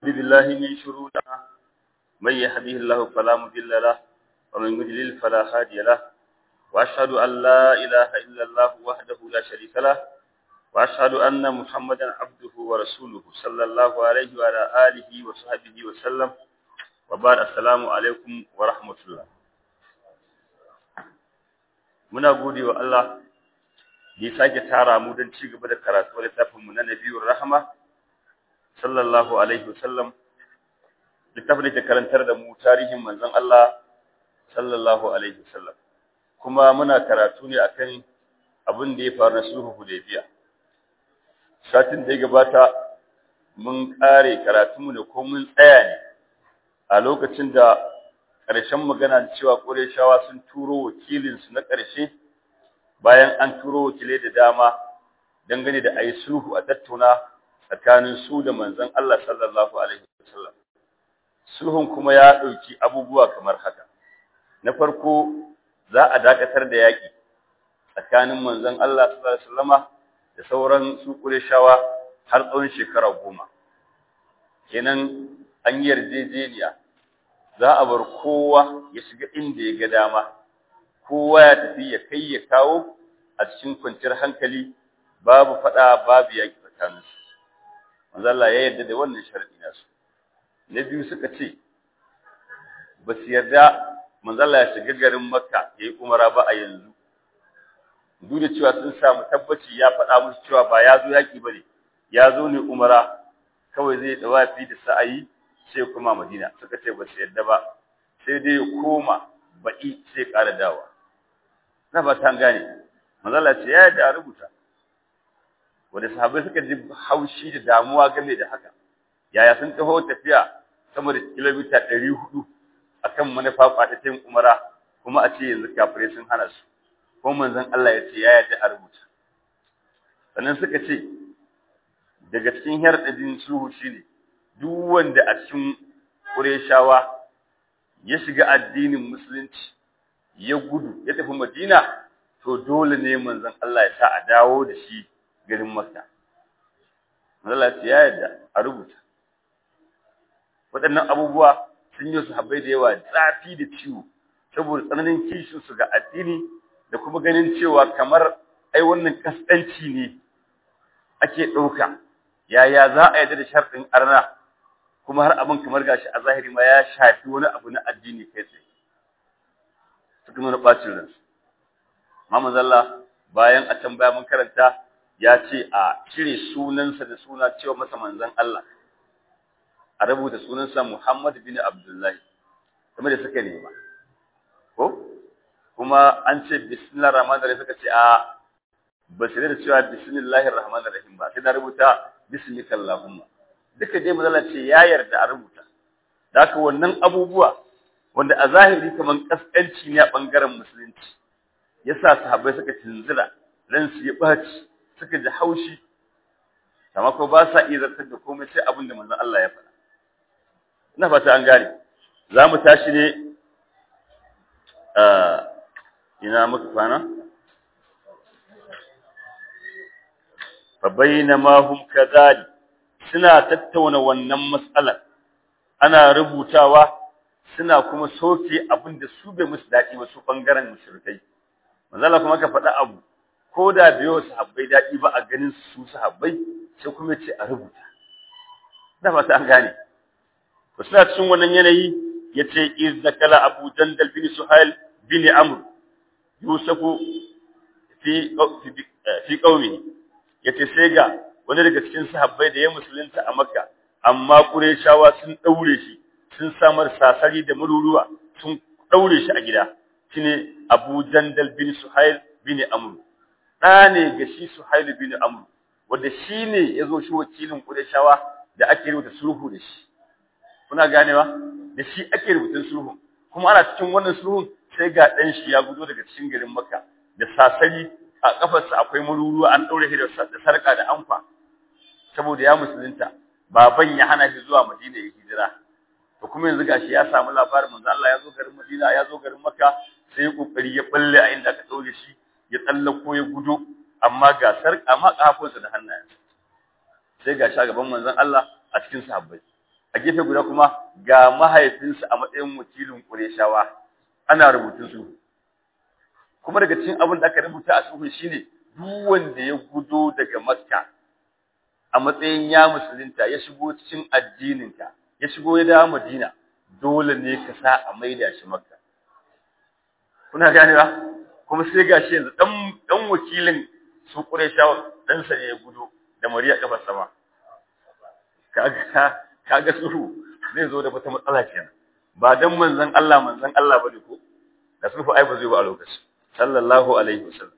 بالله من شرورنا من يهده الله فلا مضل له ومن يضلل فلا هادي له وأشهد أن لا إله إلا الله وحده لا شريك له وأشهد أن محمدا عبده ورسوله صلى الله عليه وعلى آله وصحبه وسلم وبعد السلام عليكم ورحمة الله. muna gode wa Allah da ya sake tara mu don ci gaba da karatu littafin mu na Nabiyur Rahma sallallahu alaihi wasallam, littafin da ke karantar da mu tarihin manzon Allah sallallahu alaihi wasallam, kuma muna karatu ne akan abin da ya faru na sulhu Hudaybiya. Satin da ya gabata mun kare karatunmu ne ko mun tsaya ne a lokacin da ƙarshen magana cewa Qurayshawa sun turo wakilinsu na ƙarshe bayan an turo wakilai da dama dangane da ayi sulhu a tattauna tsakanin su da manzon Allah sallallahu alaihi wasallam. Sulhun kuma ya ɗauki abubuwa kamar haka. Na farko, za a dakatar da yaƙi tsakanin manzon Allah sallallahu alaihi wasallama da sauran su Qurayshawa har tsawon shekara 10. Kenan an yarjejeniya za a bar kowa ya shiga inda ya ga dama, kowa ya tafi ya kai ya kawo a cikin kwanciyar hankali, babu fada babu yaki tsakanin su. Manzo Allah ya yarda da wannan sharadi nasu. Na biyu suka ce ba su yarda manzo Allah ya shiga garin Makka yayi umara ba a yanzu, duk da cewa sun samu tabbaci ya faɗa musu cewa ba ya zo yaki bane, ya zo ne umara, kawai zai dawafi da sa'ayi sai kuma Madina. Suka ce ba su yadda ba, sai dai ya koma baƙi sai ƙara dawa. Na ba ta gane, manzala ce ya yadda a rubuta. Wanda sahabbai suka ji haushi da damuwa game da haka. Yaya sun taho tafiya sama da kilomita 400 akan manufa faɗaɗen umara, kuma a ce yanzu kafirai sun hana su. Kuma manzon Allah ya ce ya yadda a rubuta. Sannan suka ce daga cikin harɗin sulhu shine duk wanda a cikin Qurayshawa ya shiga addinin musulunci ya gudu ya tafi Madina, to dole ne manzon Allah ya sa a dawo da shi garin Makka. Manzon Allah ya yarda a rubuta. Waɗannan abubuwa sun yi sahabbai da yawa zafi da ciwo saboda tsananin kishin su ga addini da kuma ganin cewa kamar ai wannan kaskanci ne ake ɗauka. Yaya za a yarda da sharɗin arna kuma har abin kamar gashi a zahiri ma ya shafi wani abu na addini kai tsaye. Suka nuna bacin ransu. Muhammad Allah bayan a can baya mun karanta ya ce a cire sunansa da suna cewa masa manzon Allah, a rubuta sunansa Muhammad bin Abdullahi kamar da suka nema. Ko kuma an ce bismillahir rahmanir rahim, suka ce a ba sai da cewa bismillahir rahmanir rahim ba, sai da rubuta bismika Allahumma. Duka dai mazala ce ya yarda a rubuta. Da haka wannan abubuwa wanda a zahiri kaman kaskanci ne a bangaren musulunci, yasa sahabbai suka tunzura, ran su ya baci, suka ji haushi, amma ko ba sa iya zartar da komai sai abin da manzon Allah ya faɗa. Ina fata an gane. Za mu tashi ne ina muka kwana? Fa bainama hum kadhalik, suna tattauna wannan matsalar, ana rubutawa, suna kuma soke abin da su bai musu daɗi ba su ɓangaren mushrikai. Manzala kuma ka faɗa abu, ko da bai wa sahabbai daɗi ba a ganin su sahabbai, sai kuma ce a rubuta. Da fata an gane. To suna cikin wannan yanayi, ya ce iz zakala Abu Jandal bin Suhail bin Amr Yusufu fi qaumihi, yace sai ga wani daga cikin sahabbai da ya musulunta a Makka, amma Qurayshawa sun daure shi, sun samar sasari da maruruwa, sun daure shi a gida. Shine Abu Jandal bin Suhail bin Amr. Ne ga shi Suhail bin Amr, wanda shine yazo shi wakilin Qurayshawa da ake rubuta sulhu da shi. Kuna ganewa? Da shi ake rubutun sulhu. Kuma ana cikin wannan sulhun sai ga dan shi ya gudo daga cikin garin Makka da sasari a kafarsa akwai maruruwa, an daure shi da sarka da amfa. Saboda ya musulunta, baban ya hana shi zuwa Madina ya hijira. To kuma yanzu gashi ya samu labarin manzo Allah ya zo garin Madina, ya zo garin Makka, sai ya kokari ya balle a inda aka daure shi, ya tsallako ya gudo, amma ga sarka ma kafafunsa da hannayensa. Sai gashi a gaban manzon Allah a cikin sahabbai. a gefe guda kuma ga mahaifinsa a matsayin wakilin Qurayshawa ana rubutun sulhu kuma daga cikin abin da aka rubuta a sulhu shine duk wanda ya gudo daga Makka a matsayin ya musulunta ya shigo cikin addininka ya shigo ya dawo Madina dole ne ka sa a maida shi Makka kuna gane ba kuma sai gashi yanzu dan wakilin su Qurayshawa dan sa ya gudo da Mariya kafar sama kaga sulhu zai zo da wata matsala kenan ba dan manzon Allah bane ko da sulhu ai ba zai ba a lokaci sallallahu alaihi wasallam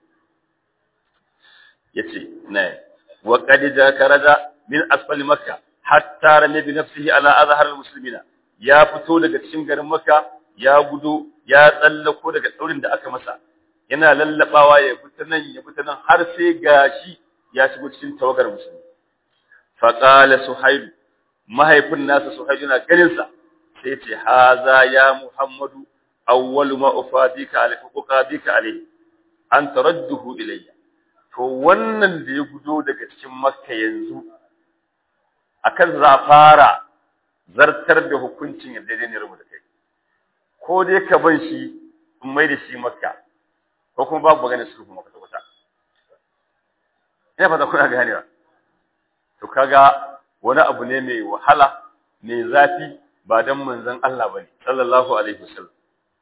yace ne wa qad jakaraja min asfal makkah hatta rami bi nafsihi ala azhar almuslimina ya fito daga cikin garin makka ya gudo ya tsallako daga tsaurin da aka masa yana lallabawa ya fita nan har sai gashi ya shigo cikin tawagar musulmi fa qala suhayl mahaifin nasa suhayl yana ganin sa sai ce haza ya muhammadu awwalu ma ufadika alayhi an taradduhu ilayya to wannan da ya gudo daga cikin makka yanzu akan za fara zartar da hukuncin yadda ne rubuta da kai ko dai ka ban shi in mai da shi makka ko kuma babu magana sulhu makka kwata ina fata kuna ganewa to kaga wani abu ne mai wahala mai zafi ba dan manzon Allah bane sallallahu alaihi wasallam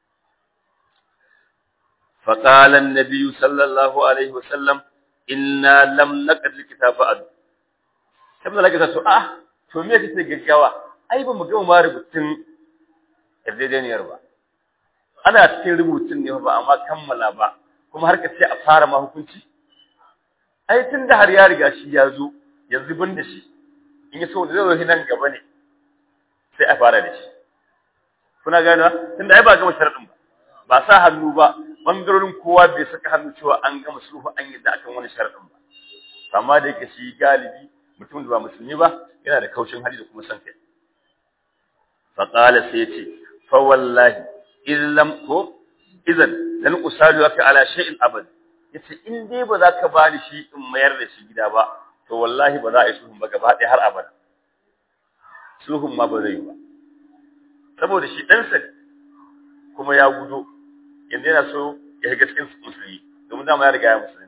فقال النبي صلى الله عليه وسلم إنا لم نقد الكتاب بعد kamar laka to to me kake gaggawa ai ba mu ga ma rubutun yarjejeniyar ba ana cikin rubutun ne ba amma kammala ba kuma har ka ce a fara ma hukunci ai tunda har ya riga shi ya zo yanzu bin da shi in ya so da zai nan gaba ne sai a fara da shi kuna gano tunda ai ba gama sharadin ba sa hannu ba bangarorin kowa bai saka hannu cewa an gama sulhu an yi da akan wani sharadin ba amma da yake shi galibi mutum da ba musulmi ba yana da kaushin hali da kuma san kai fa qala sai yace fa wallahi illam ko idan lan usalu aka ala shay'in abad yace in dai ba za ka bani shi in mayar da shi gida ba to wallahi ba za a yi sulhun ba gaba ɗaya har abada sulhun ma ba zai yi ba saboda shi dan sa kuma ya gudo yanzu yana so ya shiga cikin musulmi domin dama ya riga ya musulunta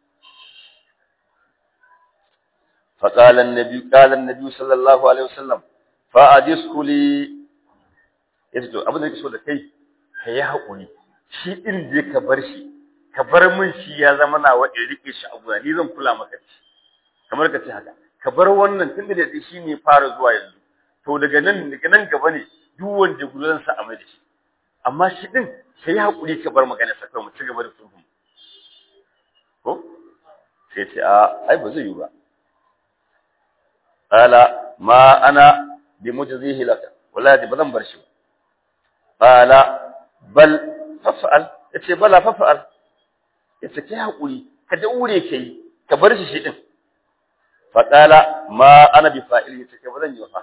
فقال النبي صلى الله عليه وسلم فأجسه لي yace to abin da yake so da kai kai hakuri shi din je ka bar shi ka bar min shi ya zama nawa in rike shi a gura ni zan kula maka shi kamar ka ce haka ka bar wannan tunda da shi ne fara zuwa yanzu to daga nan gaba ne duk wanda gulan sa a mai da shi amma shi din sai hakuri ka bar magana sa kai mu ci gaba da sulhu ko sai ce ai ba zai yi ba qala ma ana bi mujzihi laka wallahi bazan bar shi qala bal fa'al yace bala fa'al yace kai hakuri ka daure kai ka bar shi din fa qala ma ana bi fa'il yace kai bazan yi fa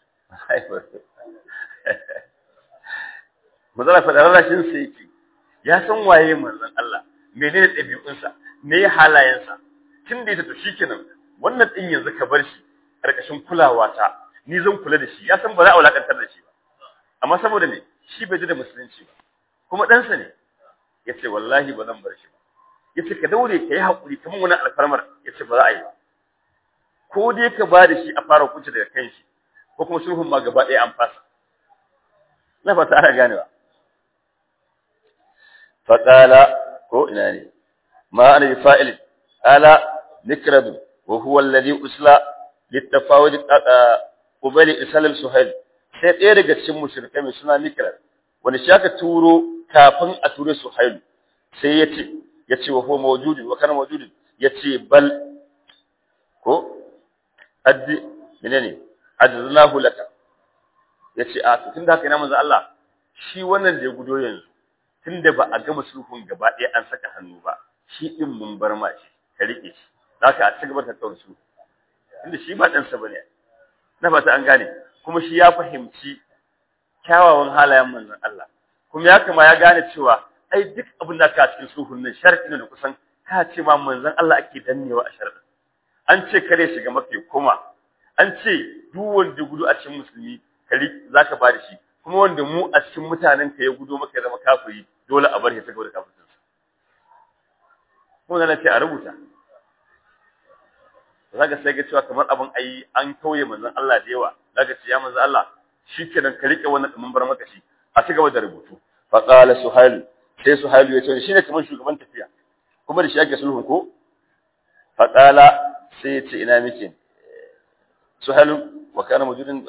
mazala fa rashin sai yake ya san waye manzon Allah menene dabi'unsa me halayensa tunda ita to shikenan wannan din yanzu ka bar shi karkashin kulawa ta ni zan kula da shi ya san ba za a wulakantar da shi ba amma saboda me shi bai da musulunci ba kuma dan sa ne yace wallahi ba zan bar shi ba yace ka daure ka yi hakuri kaman wani alfarmar yace ba za a yi ba ko dai ka ba da shi a fara hukunci daga kan shi ko kuma sulhun ma gaba ɗaya an fasa na fata ana ganewa fa qala ko ina ne ma ana bi fa'il ala nikradu wa huwa alladhi usla littafawud qubali islam suhail sai ɗaya daga cikin mushrikai mai suna nikrar wanda shi aka turo kafin a ture suhail sai yace wa huwa mawjudun wa kana mawjudun yace bal ko addi menene adzallahu laka yace a to tunda haka ina manzo Allah shi wannan da ya gudo yanzu tunda ba a gama sulhun gaba ɗaya an saka hannu ba shi din mun bar ma shi ka rike shi zaka a cigaba da tsawon su inda shi ba dan sa bane na fata an gane kuma shi ya fahimci kyawawan halayen manzon Allah kuma ya kama ya gane cewa ai duk abin da ka cikin sulhun nan sharadi ne da kusan ka ce ma manzon Allah ake dannewa a sharadin an ce kare shiga mafi kuma an ce duk wanda gudu a cikin musulmi kari zaka ba da shi kuma wanda mu a cikin mutanen ka ya gudo maka ya zama kafiri dole a bar shi saboda kafircin sa kuma nan ce a rubuta zaka sai ga cewa kamar abin ayi an kauye manzon Allah da yawa zaka ce ya manzon Allah shikenan ka rike wannan mun bar maka shi a ci gaba da rubutu fa qala suhail sai suhail ya ce shine kamar shugaban tafiya kuma da shi ake sulhun ko fa qala sai ya ce ina miki suhail wa kana mujudin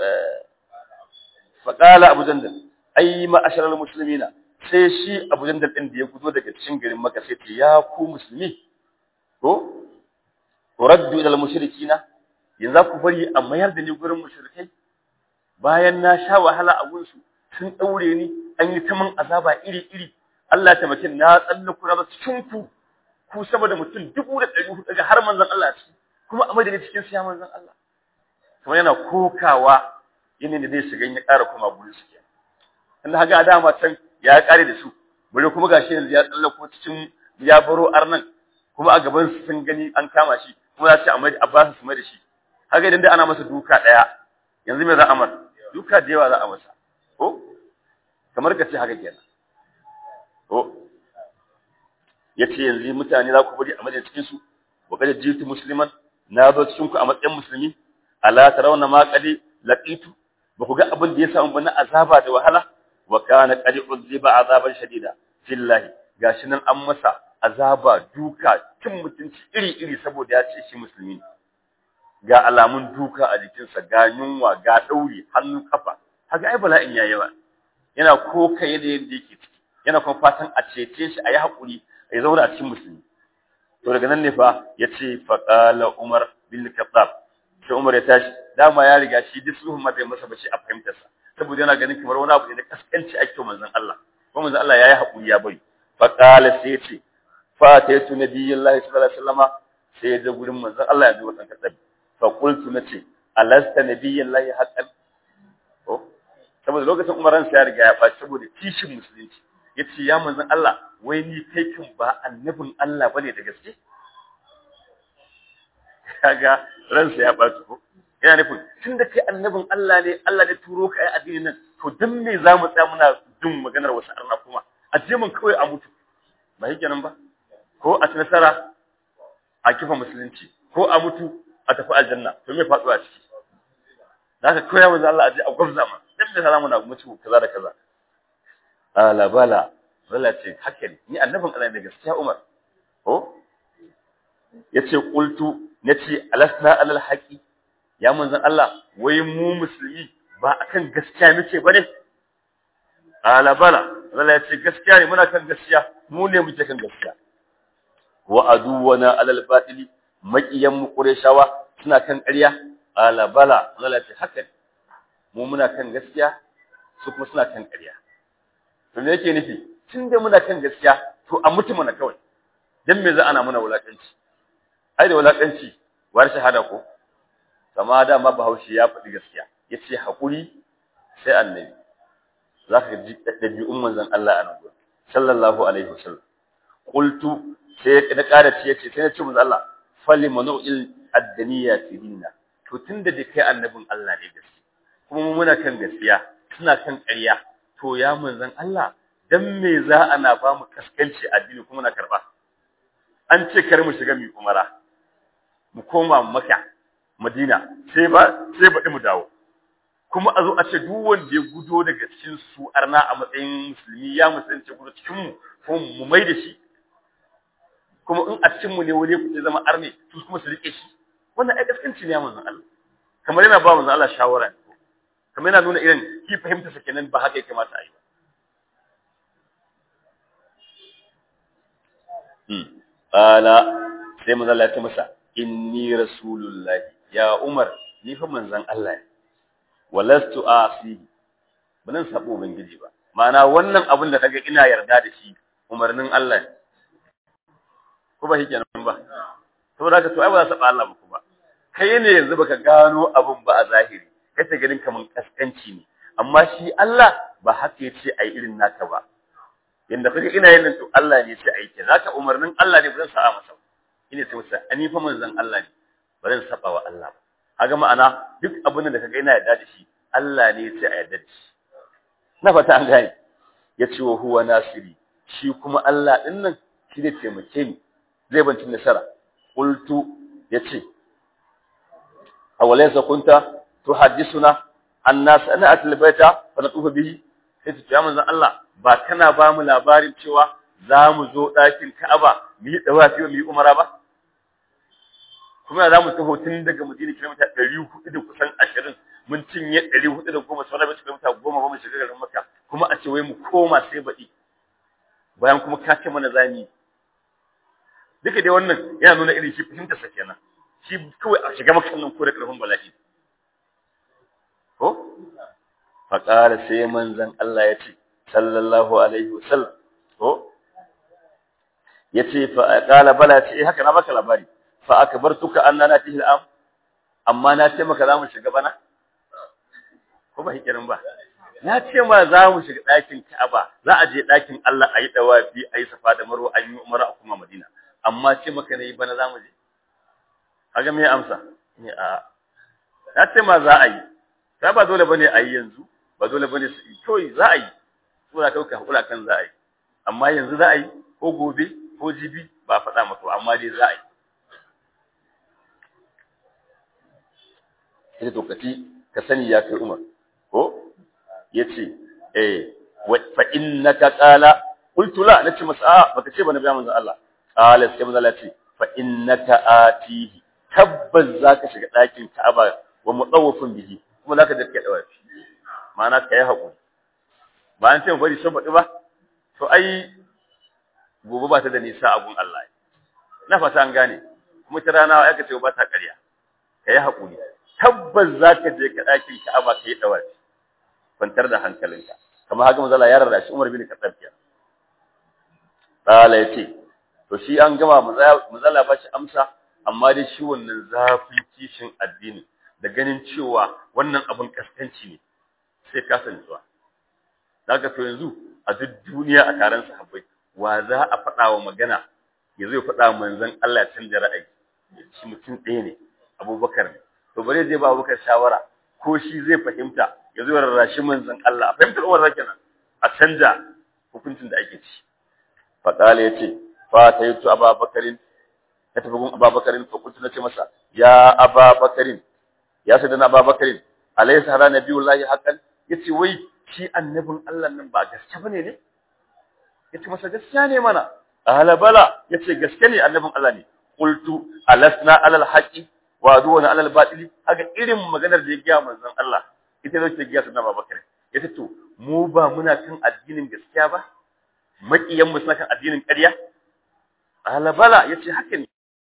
fa qala abu jandal ay ma asharal muslimina sai shi abu jandal din da ya fito daga cikin garin Makka sai ce ya ku musulmi ko turaddu ila al-mushrikina yanzu ku bari a mayar da ni gurin mushrikai bayan na sha wahala a gunsu sun daure ni an yi ta min azaba iri iri Allah ta makin na tsallaku na cikin ku saboda mutum 1400 daga har manzon Allah ci kuma a madani cikin siya manzon Allah kuma yana kokawa yin da zai shiga ya ƙara kuma gurin su kenan Allah haga dama can ya ƙare da su bare kuma gashi yanzu ya tsallako cikin ya baro arnan kuma a gaban su sun gani an kama shi kuma za su amai Abbas su mai da shi haka idan dai ana masa duka daya yanzu me za a masa duka da yawa za a masa ko kamar ka ce haka kenan ko yace yanzu mutane za ku bari a madadin cikin su wa kada jitu musliman na zo cikin ku a matsayin musulmi ala tarawna ma qadi laqitu ba ku ga abin da ya samu bana azaba da wahala wa kana qad uziba azaban shadida fillahi gashi nan an masa azaba duka cin mutunci iri-iri saboda ya ce shi musulmi ga alamun duka a jikinsa ga yunwa ga dauri hannu kafa haka ai bala'in yayi yawa yana koka yadda yake ciki yana kuma fatan a cece shi ayi hakuri ya zauna a cikin musulmi to daga nan ne fa yace fa qala umar bin khattab sai umar ya tashi dama ya riga shi duk sulhun ma bai masa bace a fahimtar sa saboda yana ganin kamar wani abu ne da kaskanci ake manzon Allah kuma manzon Allah yayi hakuri ya bari fa qala sai yace fataitu nabiyullahi sallallahu alaihi wasallam sai da gurin manzon Allah ya ji wannan kadabi fa qultu nace alasta nabiyullahi haqqan ko saboda lokacin umaran sai ya riga ya faci saboda kishin musulunci yace ya manzon Allah wai ni kai kin ba annabin Allah bane da gaske kaga ransa ya baci ko yana nufin tunda kai annabin Allah ne Allah ne turo ka ai addinin nan to dan me zamu tsaya muna jin maganar wasu arna kuma a je mun kawai a mutu ba yake nan ba ko a nasara a kifa musulunci ko a mutu a tafi aljanna to me faduwa ciki zaka koya manzo Allah aje a gwabza ma dan me salamu na mutu kaza da kaza ala bala wala ce haka ne ni annabin Allah ne gaskiya Umar ko yace qultu nace alasna alal haqi ya manzo Allah wai mu musulmi ba akan gaskiya muke bane ala bala wala ce gaskiya ne muna kan gaskiya mu ne muke kan gaskiya wa aduwana alal batili maqiyan mu qurayshawa suna kan ƙarya ala bala wala ce haka mu muna kan gaskiya su kuma suna kan ƙarya to me yake nufi tunda muna kan gaskiya to a mutu mana kawai dan me za ana muna wulakanci ai da wulakanci war shahada ko kama da ma Bahaushe ya faɗi gaskiya yace hakuri sai annabi zaka ji dabi'un manzon Allah annabi sallallahu alaihi wasallam qultu sai da ƙara ce yace sai na ce manzon Allah fali manu'il ad-daniya fi dinna to tunda da kai annabin Allah ne gaskiya kuma mu muna kan gaskiya suna kan ƙarya to ya manzon Allah dan me za ana ba mu kaskanci addini kuma na karba an ce kar mu shiga mu umara mu koma Makka Madina sai baɗi mu dawo kuma a zo a ce duk wanda ya gudo daga cikin su arna a matsayin musulmi ya musulunci gudo cikin mu ko mu mai da shi kuma in a cikin mu ne wani ku zama arne su kuma su rike shi wannan ai kaskanci ne manzon Allah kamar yana ba manzon Allah shawara ne kamar yana nuna irin ki fahimta sa kenan ba haka ya kamata a yi qala sai manzon Allah ya ce masa inni rasulullahi ya Umar ni fa manzon Allah ne walastu asi ban sabo ubangiji ba ma'ana wannan abin da kaga ina yarda da shi umarnin Allah ne ko ba yake nan ba saboda haka to ai ba za saba Allah ba kuma kai ne yanzu baka gano abin ba a zahiri kace ganin kaman kaskanci ne amma shi Allah ba haka yace ai irin naka ba yanda kaga ina yin nan to Allah ne yace ai ke zaka umarnin Allah ne ba zan sa'a masa ina ce masa ani fa manzon Allah ne ba zan saba wa Allah ba kaga ma'ana duk abin da kaga yana yarda da shi Allah ne sai a yarda da shi na fata an gane yace wa huwa nasiri shi kuma Allah din nan shi zai taimake ni zai banci nasara qultu yace awalaysa kunta tuhaddisuna annas ana atil baita fa natufu bihi sai ta ya manzon Allah ba kana ba mu labarin cewa za mu zo ɗakin Ka'aba mu yi dawafi mu yi umara ba kuma za mu taho tun daga Madina kilomita 400 da kusan 20 mun cinye 410 sauran bai kilomita 10 ba mu shiga garin Makka kuma a ce wai mu koma sai baɗi bayan kuma ka ce mana zami duka dai wannan yana nuna irin shi fahimta sa kenan shi kawai a shiga Makka nan ko da karfin bala'i ko fa qala sai manzon Allah ya ce sallallahu alaihi wasallam ko yace fa qala bala ce haka na baka labari fa akbartuka annana fihi al'am amma na ce maka za mu shiga bana ko ba hikirin ba na ce ma za mu shiga ɗakin Ka'aba za a je ɗakin Allah ayi dawafi ayi safa da marwa an yi umara a kuma Madina amma ce maka ne bana za mu je kaga me amsa ne a na ce ma za a yi sai ba dole bane a yi yanzu ba dole bane kawai za a yi ko za ka hakura kan za a yi amma yanzu za a yi ko gobe ko jibi ba faɗa maka amma dai za a yi sai lokaci ka sani ya kai Umar ko yace fa innaka qala qultu la nace masa baka ce bana biya manzon Allah qala sai manzon Allah ce fa innaka atihi tabbas zaka shiga ɗakin Ka'aba wa mutawafin bihi kuma zaka da kai dawafi ma'ana kai hakuri ba an ce bari sun faɗi ba to ai gobe ba ta da nisa a gun Allah na fata an gane kuma ta rana aka ce ba ta ƙarya kai hakuri tabbas zaka je ka ɗakin Ka'aba kai dawafi kwantar da hankalinka kamar haka manzo Allah ya rarra shi Umar bin Khattab ya yace to shi an gama manzo Allah ba shi amsa amma dai shi wannan zafin kishin addini da ganin cewa wannan abun kaskanci ne sai ka san zuwa daga to yanzu a duk duniya a taron sahabbai wa za a faɗa wa magana yazo ya faɗa manzon Allah tun da ra'ayi shi mutum ɗaya ne Abubakar ne to bare zai ba Abubakar shawara ko shi zai fahimta yazo ya rarrashi manzon Allah a fahimtar Umar kenan a canja hukuncin da ake ci fa kale yace fa tayyitu Abubakarin ta tafi gun Abubakarin fa kuntu nace masa ya Abubakarin ya sayyidina Abubakarin alaysa hada nabiyullahi haqqan yace wai shi annabin Allah nan ba gaske bane ne yace masa gaskiya ne mana ala bala yace gaske ne annabin Allah ne qultu alasna alal haqqi wa duwana alal batili haka irin maganar da ya ga manzon Allah ita ce ta ga sayyidina Abubakar yace to mu ba muna kan addinin gaskiya ba makiyan mu suna kan addinin ƙarya ala bala yace haka ne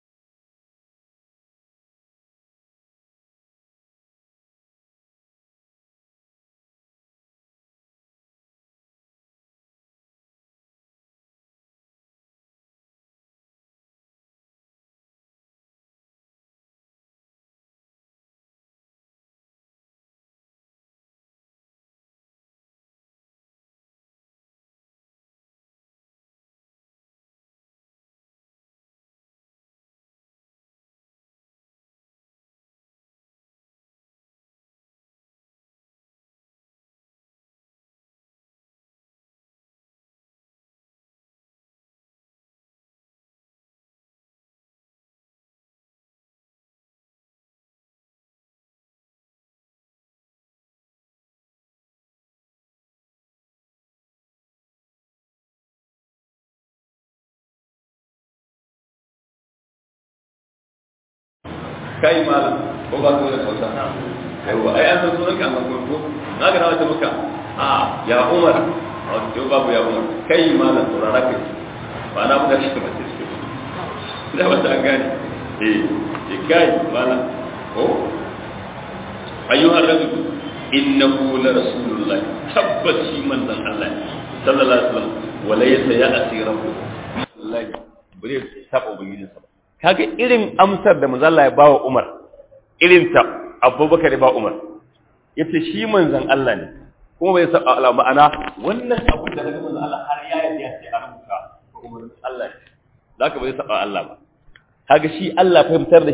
kai malam ko ba ko da kauta aiwa ai an san sunan ka amma ko na ga wata muka ya Umar to babu ya Umar kai malam saurara kai ba na buga shi ba ce shi da wata gani kai malam ko ayyuhar rajul innahu la rasulullah tabbati manzon Allah sallallahu alaihi wasallam walaysa ya'ti rabbuh wallahi bare saba ubangijinsa ba kaga irin amsar da manzon Allah ya bawa Umar irin ta Abubakar ya ba Umar yace shi manzon Allah ne kuma bai saba Allah ma'ana wannan abu da daga manzon Allah har ya yi ya ce a rubuta ko Umar Allah ne zaka bai saba Allah ba kaga shi Allah fahimtar da shi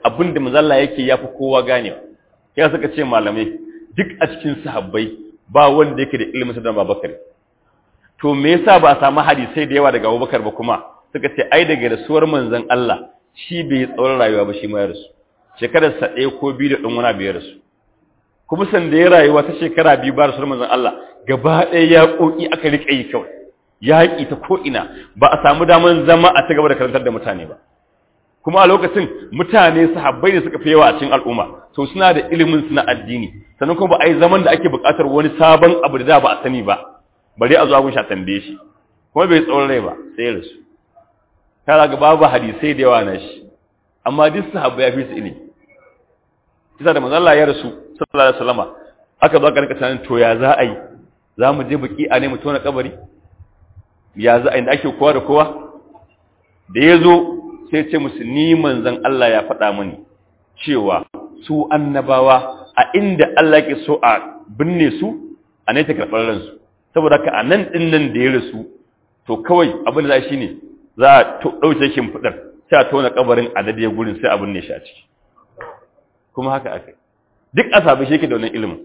abinda manzo Allah yake yafi kowa ganewa ya suka ce malamai duk a cikin sahabbai ba wanda yake da ilimin sa da Abubakar to me yasa ba a samu hadisi da yawa daga Abubakar ba kuma suka ce ai daga rasuwar manzon Allah shi bai tsawon rayuwa ba shi ma ya rasu shekarar sa 1 ko 2 da dan wani bai rasu kuma san da ya rayuwa ta shekara 2 ba rasuwar manzon Allah gaba ɗaya ya koki aka rike yi kawai yaƙi ta ko ina ba a samu daman zama a ci gaba da karantar da mutane ba kuma a lokacin mutane sahabbai ne suka fi yawa a cikin al'umma to suna da ilimin su na addini sannan kuma ba a yi zaman da ake buƙatar wani sabon abu da ba a sani ba bare a zo abun sha tambaye shi kuma bai tsawon rai ba sai ya rasu kaga ga babu hadisai da yawa na shi amma duk sahabbai ya fi su ilimi kisa da manzo Allah ya rasu sallallahu alaihi wasallama aka zo aka rika tunanin to ya za a yi za mu je baki a ne mu tona kabari ya za a yi da ake kowa da kowa da ya zo sai ce musu ni manzon Allah ya faɗa mani cewa su annabawa a inda Allah ke so a binne su a ne ta karɓar ransu saboda haka a nan ɗin nan da ya rasu to kawai abin da za shi ne za a ɗauke shi fudar sai a tona kabarin a dade gurin sai a binne shi a ciki kuma haka aka duk asabi shi yake da wannan ilimin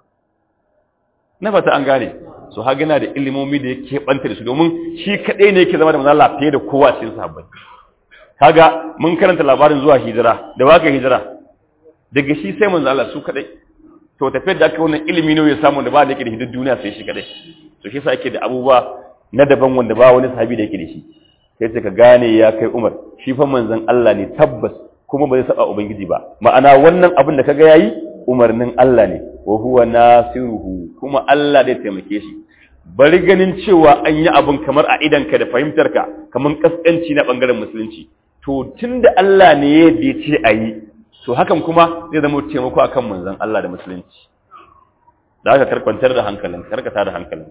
na fata an gane so ha gana da ilimomi da yake banta da su domin shi kadai ne yake zama da manzo Allah fiye da kowa cikin sahabbai kaga mun karanta labarin zuwa hijira da waka hijira daga shi sai manzo Allah su kadai to tafiyar da aka wannan ilimi ne ya samu da ba da yake da hidin duniya sai shi kadai to shi yasa yake da abubuwa na daban wanda ba wani sahabi da yake da shi sai ka gane ya kai Umar shi fa manzon Allah ne tabbas kuma ba zai saba ubangiji ba ma'ana wannan abin da kaga yayi umarnin Allah ne wa huwa nasiruhu kuma Allah zai taimake shi bari ganin cewa an yi abin kamar a idanka da fahimtarka kamar kaskanci na bangaren musulunci to tunda Allah ne ya ce ayi to hakan kuma zai zama taimako akan manzon Allah da musulunci da haka karkwantar da hankalin karkata da hankalin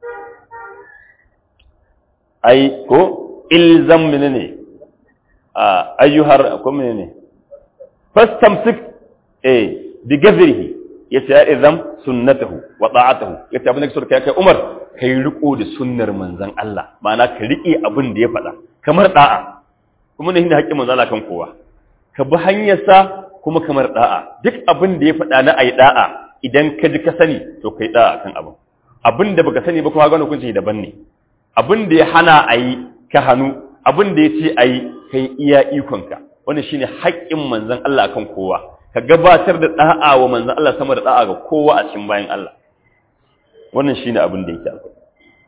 ai ko ilzam menene ayyuhar ko menene fastamsik bi gazrihi yace ya izam sunnatahu wa ta'atuhu yace abin da kake so kai Umar kai riko da sunnar manzon Allah ma'ana ka rike abin da ya faɗa kamar da'a kuma ne haƙƙin manzon Allah kan kowa ka bi hanyarsa kuma kamar da'a duk abin da ya faɗa na ayi da'a idan ka ji ka sani to kai da'a kan abin da baka sani ba kuma ga hukunci daban ne abin da ya hana ayi ka hanu abin da yace ayi kai iya ikonka wannan shine haƙƙin manzon Allah kan kowa ka gabatar da da'a wa manzon Allah sama da da'a ga kowa a cikin bayan Allah wannan shine abin da yake akwai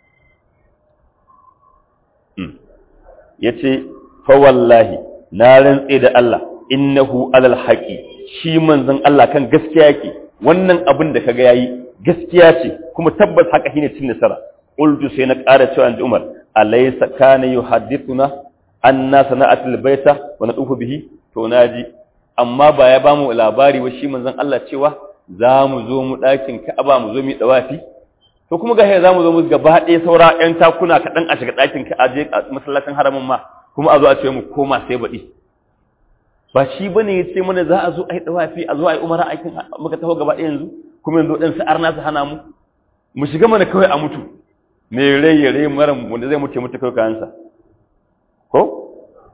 yace fa wallahi na rantse da Allah innahu alal haqi shi manzon Allah kan gaskiya yake wannan abin da kaga yayi gaskiya ce kuma tabbas haka shine cin nasara qultu sai na ƙara cewa anji Umar alaysa kana yuhaddithuna anna sana'atul baita wa natufu bihi to naji amma ba ya bamu labari wa shi manzon Allah cewa za mu zo mu ɗakin Ka'aba mu zo mu dawafi to kuma ga za mu zo mu gaba ɗaya saura ƴan takuna kaɗan a shiga ɗakin Ka'aba je masallacin haramin ma kuma a zo a ce mu koma sai baɗi ba shi bane ya ce mana za a zo a yi dawafi a zo a yi umara aikin muka taho gaba ɗaya yanzu kuma yanzu ɗan sa'ar nasu hana mu mu shiga mana kawai a mutu me rai ya rai mara wanda zai mutu kawai kayansa ko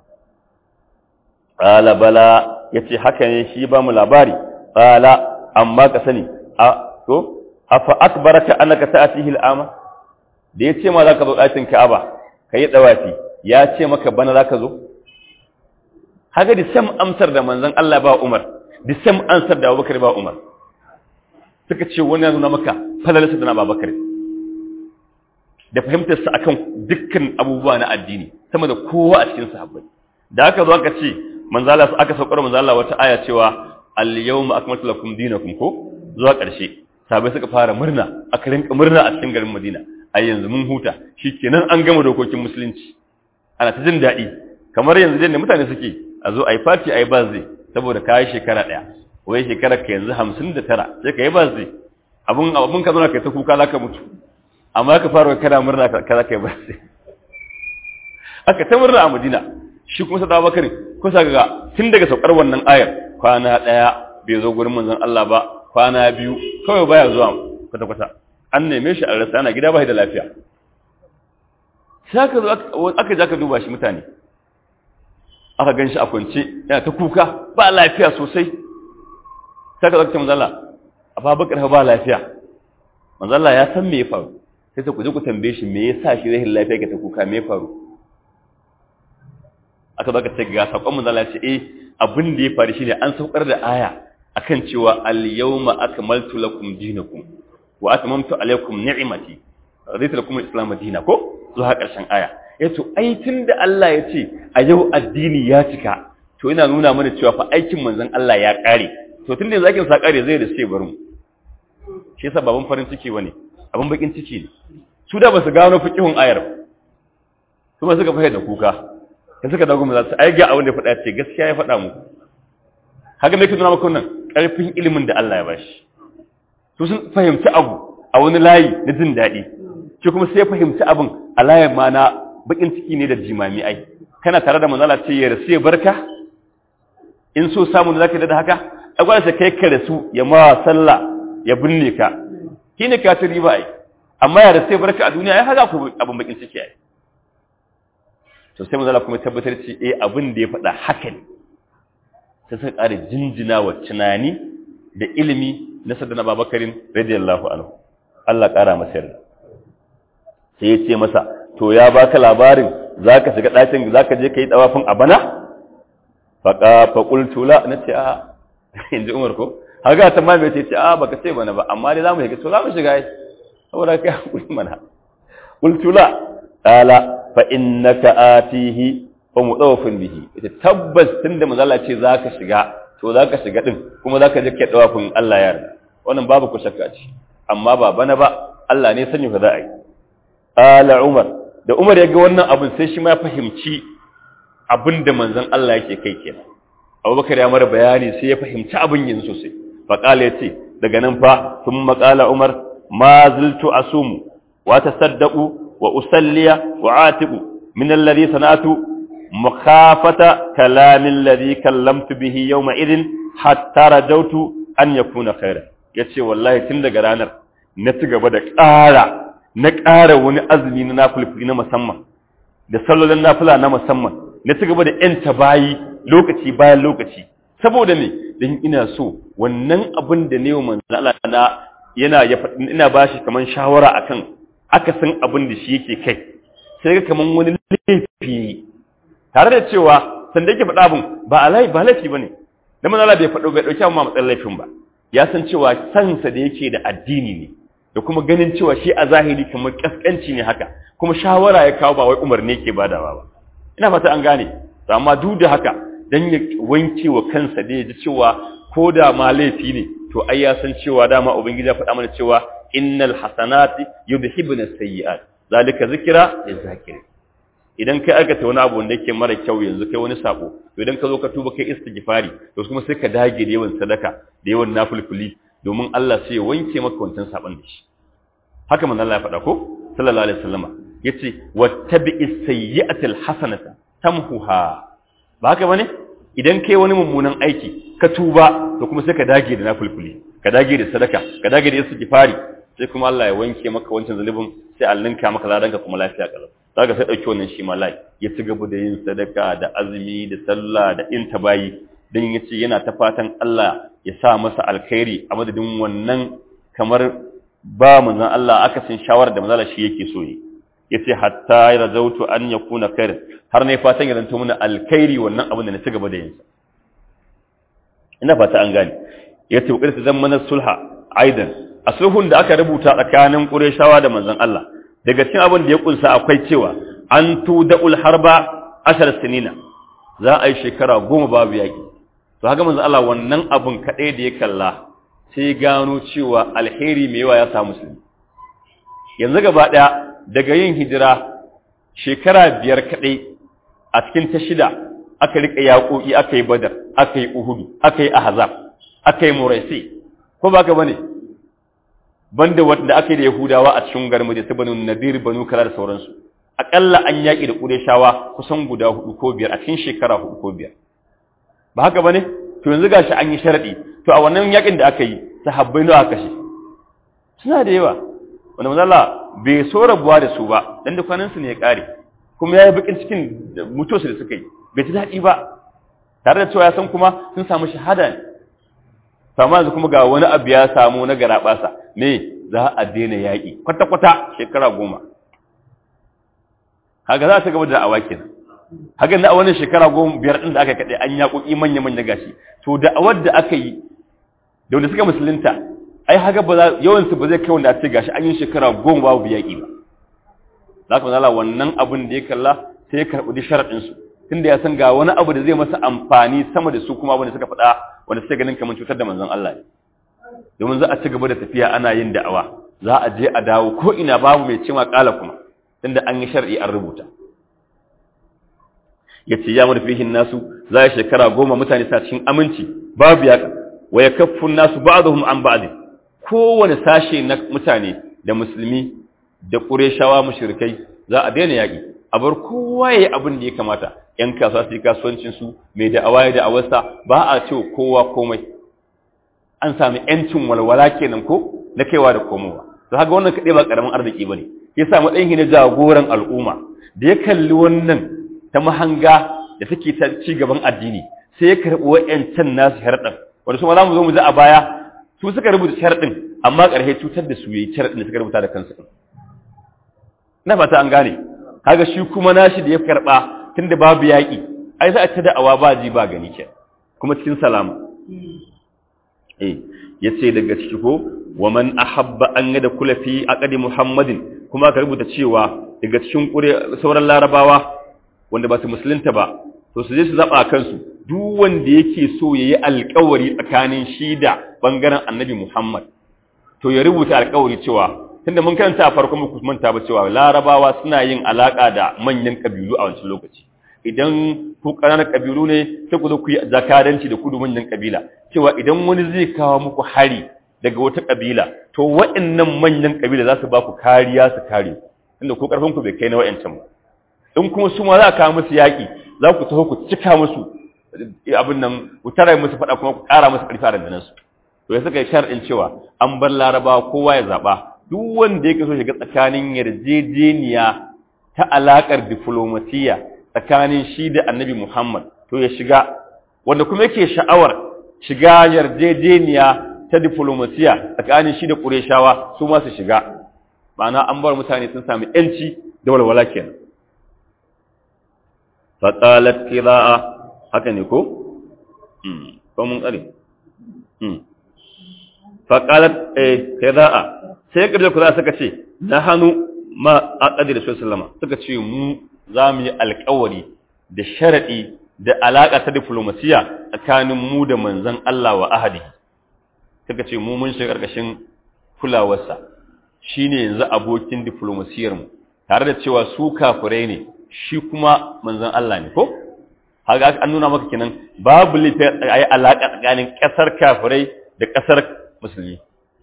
qala bala yace haka ne shi ba mu labari qala amma ka sani to afa akbaraka annaka ta'tihi al'ama da yace ma zaka zo ɗakin Ka'aba kai dawafi ya ce maka bana zaka zo haka da sam amsar da manzon Allah ba Umar da sam amsar da Abubakar ba Umar suka ce wani ya nuna maka falalarsa da na Abubakar da fahimtar sa akan dukkan abubuwa na addini sama da kowa a cikin sahabbai da aka zo aka ce manzo Allah aka saukar manzo Allah wata aya cewa al-yawma akmaltu lakum dinakum ko zuwa ƙarshe sahabbai suka fara murna aka rinka murna a cikin garin Madina ai yanzu mun huta shikenan an gama dokokin musulunci ana ta jin daɗi kamar yanzu da mutane suke a zo ai party ai birthday saboda kai shekara daya wai shekarar ka yanzu 59 sai kai birthday abun ka zo na kai ta kuka zaka mutu amma ka fara kana murna kaza kai birthday aka ta murna a Madina shi kuma sai Abubakar kusa ga tun daga saukar wannan ayar kwana daya bai zo gurin manzon Allah ba kwana biyu kawai baya zuwa kwata an neme shi a rasa ana gida ba da lafiya sai aka zo aka duba shi mutane aka ganshi a kwance yana ta kuka ba lafiya sosai sai ka zaka manzo Allah Abubakar ba lafiya manzo Allah ya san me ya faru sai ta kuje ku tambaye shi me yasa shi rahin lafiya ke ta kuka me ya faru aka baka ce ga sakon manzo Allah ya ce abin da ya faru shine an saukar da aya akan cewa al-yawma akmaltu lakum dinakum wa atmamtu alaykum ni'mati raditu lakum al-islam dinan ko zuwa karshen aya yato ai tunda Allah ya ce a yau addini ya cika to ina nuna mana cewa fa aikin manzon Allah ya kare to tunda yanzu aikin sa kare zai da sai barin shi yasa baban farin ciki bane abin bakin ciki ne su da basu gano fiqhun ayar kuma suka fahimta kuka sai suka dago mu za su ai ga abin da ya faɗa ce gaskiya ya faɗa muku haka me ke nuna maka wannan karfin ilimin da Allah ya bashi su sun fahimci abu a wani layi na jin daɗi shi kuma sai ya fahimci abin a layin ma na bakin ciki ne da jimami ai kana tare da manzala ce ya rasu ya barka in so samu da zaka da haka a gwada sai kai ka rasu ya ma sallah ya binne ka shine ka ci riba ai amma ya rasu ya barka a duniya ai haka ku abin bakin ciki ai to sai manzala kuma tabbatar ce abin da ya faɗa haka ne sai suka ƙara jinjina wa tunani da ilimi na saddana Babakarin radiyallahu anhu Allah ƙara masa yarda sai ya ce masa to ya baka labarin zaka shiga ɗakin zaka je kai tawafin a bana fa qultu la nace a inji Umar ko haga ta ma bai ce a baka ce bana ba amma dai zamu shiga to zamu shiga ai saboda kai hakuri mana qultu la qala fa innaka atihi fa mudawfin bihi ita tabbas tunda manzo Allah ce zaka shiga to zaka shiga din kuma zaka je kai tawafin Allah ya yarda wannan babu ku shakka ce amma ba bana ba Allah ne sani fa za a yi ala Umar da Umar ya ga wannan abin sai shi ma ya fahimci abinda manzon Allah yake kai kenan Abubakar ya mara bayani sai ya fahimci abin yin sosai fa qala yace daga nan fa thumma qala Umar ma ziltu asumu wa tasaddaqu wa usalliya wa atiqu min alladhi sanatu mukhafata kalami alladhi kallamtu bihi yawma idin hatta rajautu an yakuna khairan yace wallahi tun daga ranar na ci gaba da ƙara wani azumi na nafilfili na musamman da sallolin nafila na musamman na ci gaba da yanta bayi lokaci bayan lokaci saboda me dan ina so wannan abin da ne manzo Allah na ina bashi kaman shawara akan akasin abin da shi yake kai sai ga kaman wani laifi tare da cewa sanda yake faɗa abin ba laifi bane dan manzo Allah bai dauki amma matsayin laifin ba ya san cewa sansa da yake da addini ne da kuma ganin cewa shi a zahiri kamar kaskanci ne haka kuma shawara ya kawo ba wai umarni yake badawa ba ina fata an gane to amma duk da haka dan ya wanke wa kansa da ya ji cewa ko da ma laifi ne to ai ya san cewa dama ubangiji ya faɗa mana cewa innal hasanati yudhibuna as-sayyi'at zalika zikra lizakiri idan kai aikata wani abu wanda yake mara kyau yanzu kai wani sako to idan ka zo ka tuba kai istighfari to kuma sai ka dage da yawan sadaka da yawan nafilfili domin Allah sai ya wanke maka wancan saban da shi haka manzo Allah ya faɗa ko sallallahu alaihi wasallama yace wattabi'is sayyi'atil hasanata tamhuha ba haka bane idan kai wani mummunan aiki ka tuba to kuma sai ka dage da nafilfili ka dage da sadaka ka dage da istighfari sai kuma Allah ya wanke maka wancan zalibin sai Allah ninka maka ladanka kuma lafiya kalau zaka sai dauki wannan shi ma lai ya ci gaba da yin sadaka da azumi da sallah da intabayi dan yace yana ta fatan Allah ya sa masa alkhairi a madadin wannan kamar ba manzon Allah akasin shawara da manzon shi yake so yi yace hatta yazautu an yakuna khair har ne fatan ya zanto mana alkhairi wannan abin da na ci gaba da yin sa ina fata an gane yace kokarin zan mana sulha aidan asulhun da aka rubuta tsakanin Qurayshawa da manzon Allah daga cikin abin da ya kunsa akwai cewa an tuda'ul harba 10 sinina za a yi shekara 10 babu yaki to haka manzon Allah wannan abin kadai da ya kalla sai gano cewa alheri mai yawa ya samu musulmi yanzu gaba daya daga yin hijira shekara 5 kadai a cikin ta 6 aka rika yaƙoƙi aka yi Badar aka yi Uhud aka yi Ahzab aka yi Muraisi ko baka bane banda wanda aka yi da Yahudawa a cikin garin Madina banu Nadir banu Kala da sauransu akalla an yaki da Qurayshawa kusan guda 4 ko 5 a cikin shekara 4 ko 5 ba haka bane to yanzu gashi an yi sharadi to a wannan yakin da aka yi sahabbai nawa aka kashe suna da yawa wanda manzo Allah bai so rabuwa da su ba dan da kwanan su ne ya kare kuma yayi bakin cikin mutuwarsu da suka yi bai ji daɗi ba tare da cewa ya san kuma sun samu shahada ne amma yanzu kuma ga wani abu ya samu na garaɓasa ne za a daina yaƙi kwata-kwata shekara 10 haka za ta gaba da da'awa kenan haka na a wannan shekara 5 ɗin da aka kaɗe an yaƙoƙi manya-manya gashi to da'awar da aka yi da wanda suka musulunta ai haka yawansu ba zai kai wanda a ce gashi an yi shekara 10 babu yaƙi ba za ka zala wannan abin da ya kalla sai ya karɓi sharaɗinsu tunda ya san ga wani abu da zai masa amfani sama da su kuma abin da suka faɗa wanda suke ganin kamar cutar da manzon Allah ne domin za a ci gaba da tafiya ana yin da'awa za a je a dawo ko ina babu mai cewa kala kuma tunda an yi shar'i an rubuta yace ya murfihin nasu za a shekara 10 mutane suna cikin aminci babu yaka wa yakaffu nasu ba'dhum an ba'd kowane sashe na mutane da musulmi da qurayshawa mushrikai za a daina yaki a bar kowa yayi abin da ya kamata yan kasuwa su yi kasuwancin su mai da'awa da awarsa ba a ce kowa komai an sami yancin walwala kenan ko na kaiwa da komowa to haka wannan kadai ba karamin arziki bane yasa matsayin na jagoran al'umma da ya kalli wannan ta mahanga da take ta ci gaban addini sai ya karbi wayancan nasu sharadin wanda su ma zamu zo mu ji a baya su suka rubuta sharadin amma karhe cutar da su yayi sharadin da suka rubuta da kansu na fata an gane kaga shi kuma nashi da ya karba tunda babu yaki ai za a ta da'awa ba ji ba gani ke kuma cikin salama yace daga ciki ko wa man ahabba an yada kula fi aqdi muhammadin kuma ka rubuta cewa daga cikin sauran larabawa wanda ba su musulunta ba to su je su zaba kansu duk wanda yake so yayi alƙawari tsakanin shi da bangaren annabi Muhammad to ya rubuta alƙawari cewa tunda mun karanta a farkon mu manta ba cewa larabawa suna yin alaka da manyan kabilu a wancan lokaci idan ku ƙananan kabilu ne sai ku zo ku yi zakaranci da kudu manyan kabila cewa idan wani zai kawo muku hari daga wata kabila to waɗannan manyan kabila za su ba ku kariya su kare tunda ku karfin ku bai kai na wayancan ba in kuma su ma za ka kawo musu yaki za ku taho ku cika musu abin nan ku tara musu fada kuma ku ƙara musu ƙarfi a randanan su to ya suka yi shar'in cewa an bar larabawa kowa ya zaba duk wanda yake so shiga tsakanin yarjejeniya ta alakar diplomasiya tsakanin shi da annabi Muhammad to ya shiga wanda kuma yake sha'awar shiga yarjejeniya ta diplomasiya tsakanin shi da Qurayshawa su ma su shiga ma'ana an bar mutane sun sami yanci da walwala kenan fa qalat qira'a haka ne ko ko mun tsare fa qalat qira'a sai kaje ku za suka ce nahanu ma aqdi rasul sallama suka ce mu za mu yi alƙawari da sharadi da alaka ta diplomasiya tsakanin mu da manzon Allah wa ahadi suka ce mu mun shiga karkashin kulawarsa shine yanzu abokin diplomasiyar mu tare da cewa su kafirai ne shi kuma manzon Allah ne ko haka an nuna maka kenan babu lafi ayi alaka tsakanin kasar kafirai da kasar musulmi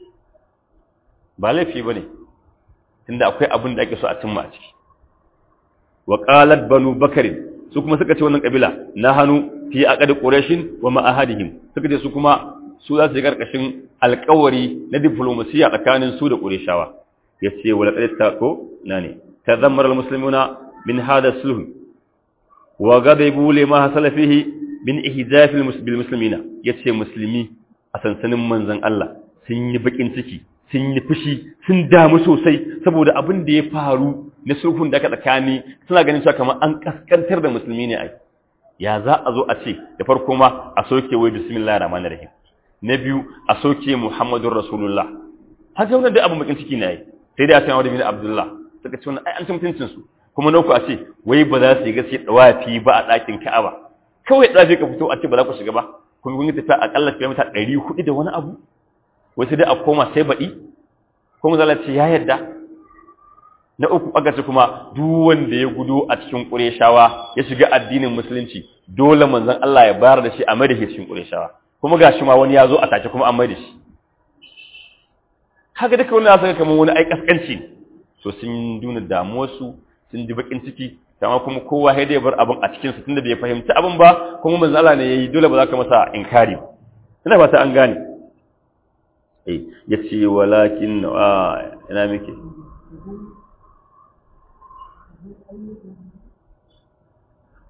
ba laifi bane tunda akwai abin da ake so a cimma a ciki wa qalat banu bakr su kuma suka ce wannan kabila na hanu fi aqd quraishin wa ma'ahadihim suka ce su kuma su za su yi karkashin alƙawari na diplomasiya tsakanin su da qurayshawa yace wala qad taqo nani tazammara almuslimuna min hada sulh wa ghadabu lima hasala fihi min ihjaf almuslimina yace muslimi a sansanin manzon Allah sun yi bakin ciki sun yi fushi sun damu sosai saboda abin da ya faru na sulhun da aka tsakani suna ganin cewa kamar an kaskantar da musulmi ne ai ya za a zo a ce da farko ma a soke wai bismillahir rahmanir rahim na biyu a soke muhammadur rasulullah haka wannan da abin bakin ciki ne ai sai dai a san wani abdullah suka ce wannan ai an san mutuncin su kuma na uku a ce wai ba za su yi gaskiya dawafi ba a ɗakin ka'aba kawai dawafi ka fito a ce ba za ku shiga ba kun yi tafiya akalla kilomita 400 da wani abu wai sai dai a koma sai baɗi kuma zalace ya yadda na uku aka ce kuma duk wanda ya gudu a cikin Qurayshawa ya shiga addinin musulunci dole manzon Allah ya bayar da shi a mai da shi cikin Qurayshawa kuma gashi ma wani ya zo a take kuma an mai da shi haka duka wannan saka kamar wani ai kaskanci to sun duna damuwar su sun ji bakin ciki amma kuma kowa sai dai bar abin a cikin su tunda bai fahimci abin ba kuma manzon Allah ne yayi dole ba za ka masa inkari ina ba ta an gane yace walakin ina miki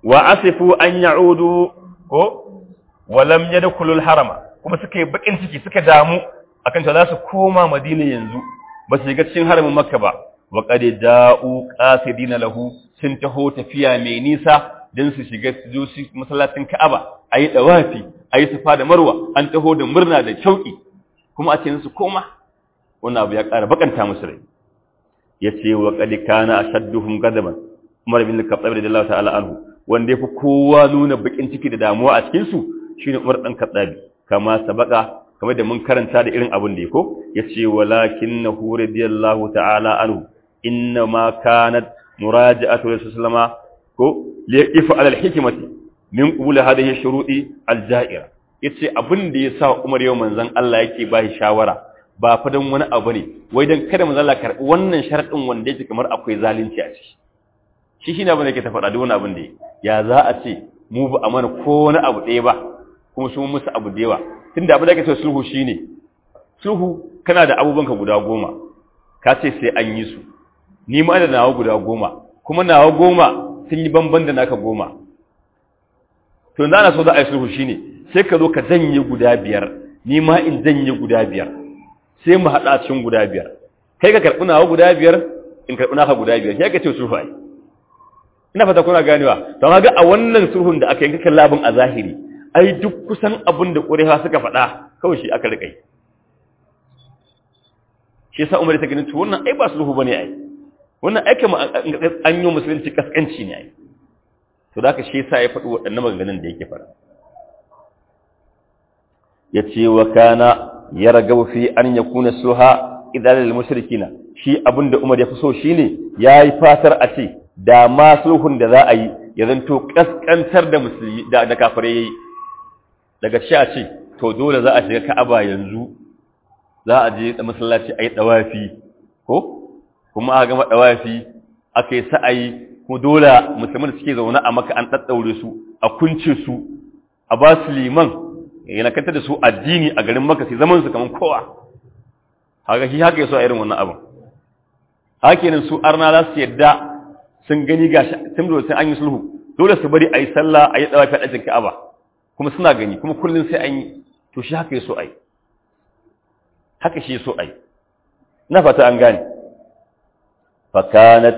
wa asifu an ya'udu ko walam yadkhulul harama kuma suka yi bakin ciki suka damu akan cewa za su koma Madina yanzu ba su shiga cikin haramin Makka ba wa qad da'u qasidina lahu sun taho tafiya mai nisa dan su shiga su masallacin Ka'aba ayi dawafi ayi safa da Marwa an taho da murna da shauki kuma a ce su koma wannan abu ya ƙara bakanta musu rai yace wa qad kana ashadduhum ghadaban Umar bin Khattab radiyallahu ta'ala anhu wanda yafi kowa nuna bakin ciki da damuwa a cikin su shine Umar dan Khattabi kama sabaka kamar da mun karanta da irin abin da yako yace walakinahu radiyallahu ta'ala anhu inna ma kanat muraja'atu rasulullah ko liyaqifa ala alhikmati min qubul hadhihi shuruti aljaira yace abin da yasa Umar yau manzon Allah yake bai shawara ba fa dan wani abu ne wai dan kada manzon Allah karbi wannan sharadin wanda yake kamar akwai zalunci a ciki shi shine abin da yake ta faɗa da wani abin da ya za a ce mu ba amana ko wani abu ɗaya ba kuma su musu abu da yawa tunda abin da yake so sulhu shine sulhu kana da abubuwanka guda 10 ka ce sai an yi su ni ma da nawa guda 10 kuma nawa 10 sun yi banban da naka 10 to yanzu ana so da ai sulhu shine sai ka zo ka janye guda 5 ni ma in janye guda 5 sai mu hada cikin guda 5 kai ka karbi nawa guda 5 in karbi naka guda 5 sai ka ce sulhu ai ina fata kuna ganewa to ga a wannan sulhun da aka yi kakan labin a zahiri ai duk kusan abin da Quraysh suka faɗa kawai shi aka rika yi shi yasa Umar ta ganin to wannan ai ba sulhu bane ai wannan ai kamar an yi musulunci kaskanci ne ai to da haka shi yasa ya faɗi waɗannan maganganun da yake faɗa yace wa kana yarghabu fi an yakuna sulha idan lil mushrikina shi abinda Umar ya fi so shine yayi fatar a ce da ma sulhun da za a yi ya zanto kaskantar da musulmi da kafirai yayi daga shi a ce to dole za a shiga Ka'aba yanzu za a je masallaci ayi dawafi ko kuma aka gama dawafi aka yi sa'ayi ko dole musulmin da suke zaune a Makka an daddaure su a kunce su a ba su liman yana kanta da su addini a garin Makka sai zaman su kaman kowa haka shi haka yaso a irin wannan abin haka ne su arna za su yadda sun gani gashi tun da sai an yi sulhu dole su bari ayi sallah ayi dawafi a ɗakin Ka'aba kuma suna gani kuma kullun sai an yi to shi haka yaso ai haka shi yaso ai na fata an gane fa kanat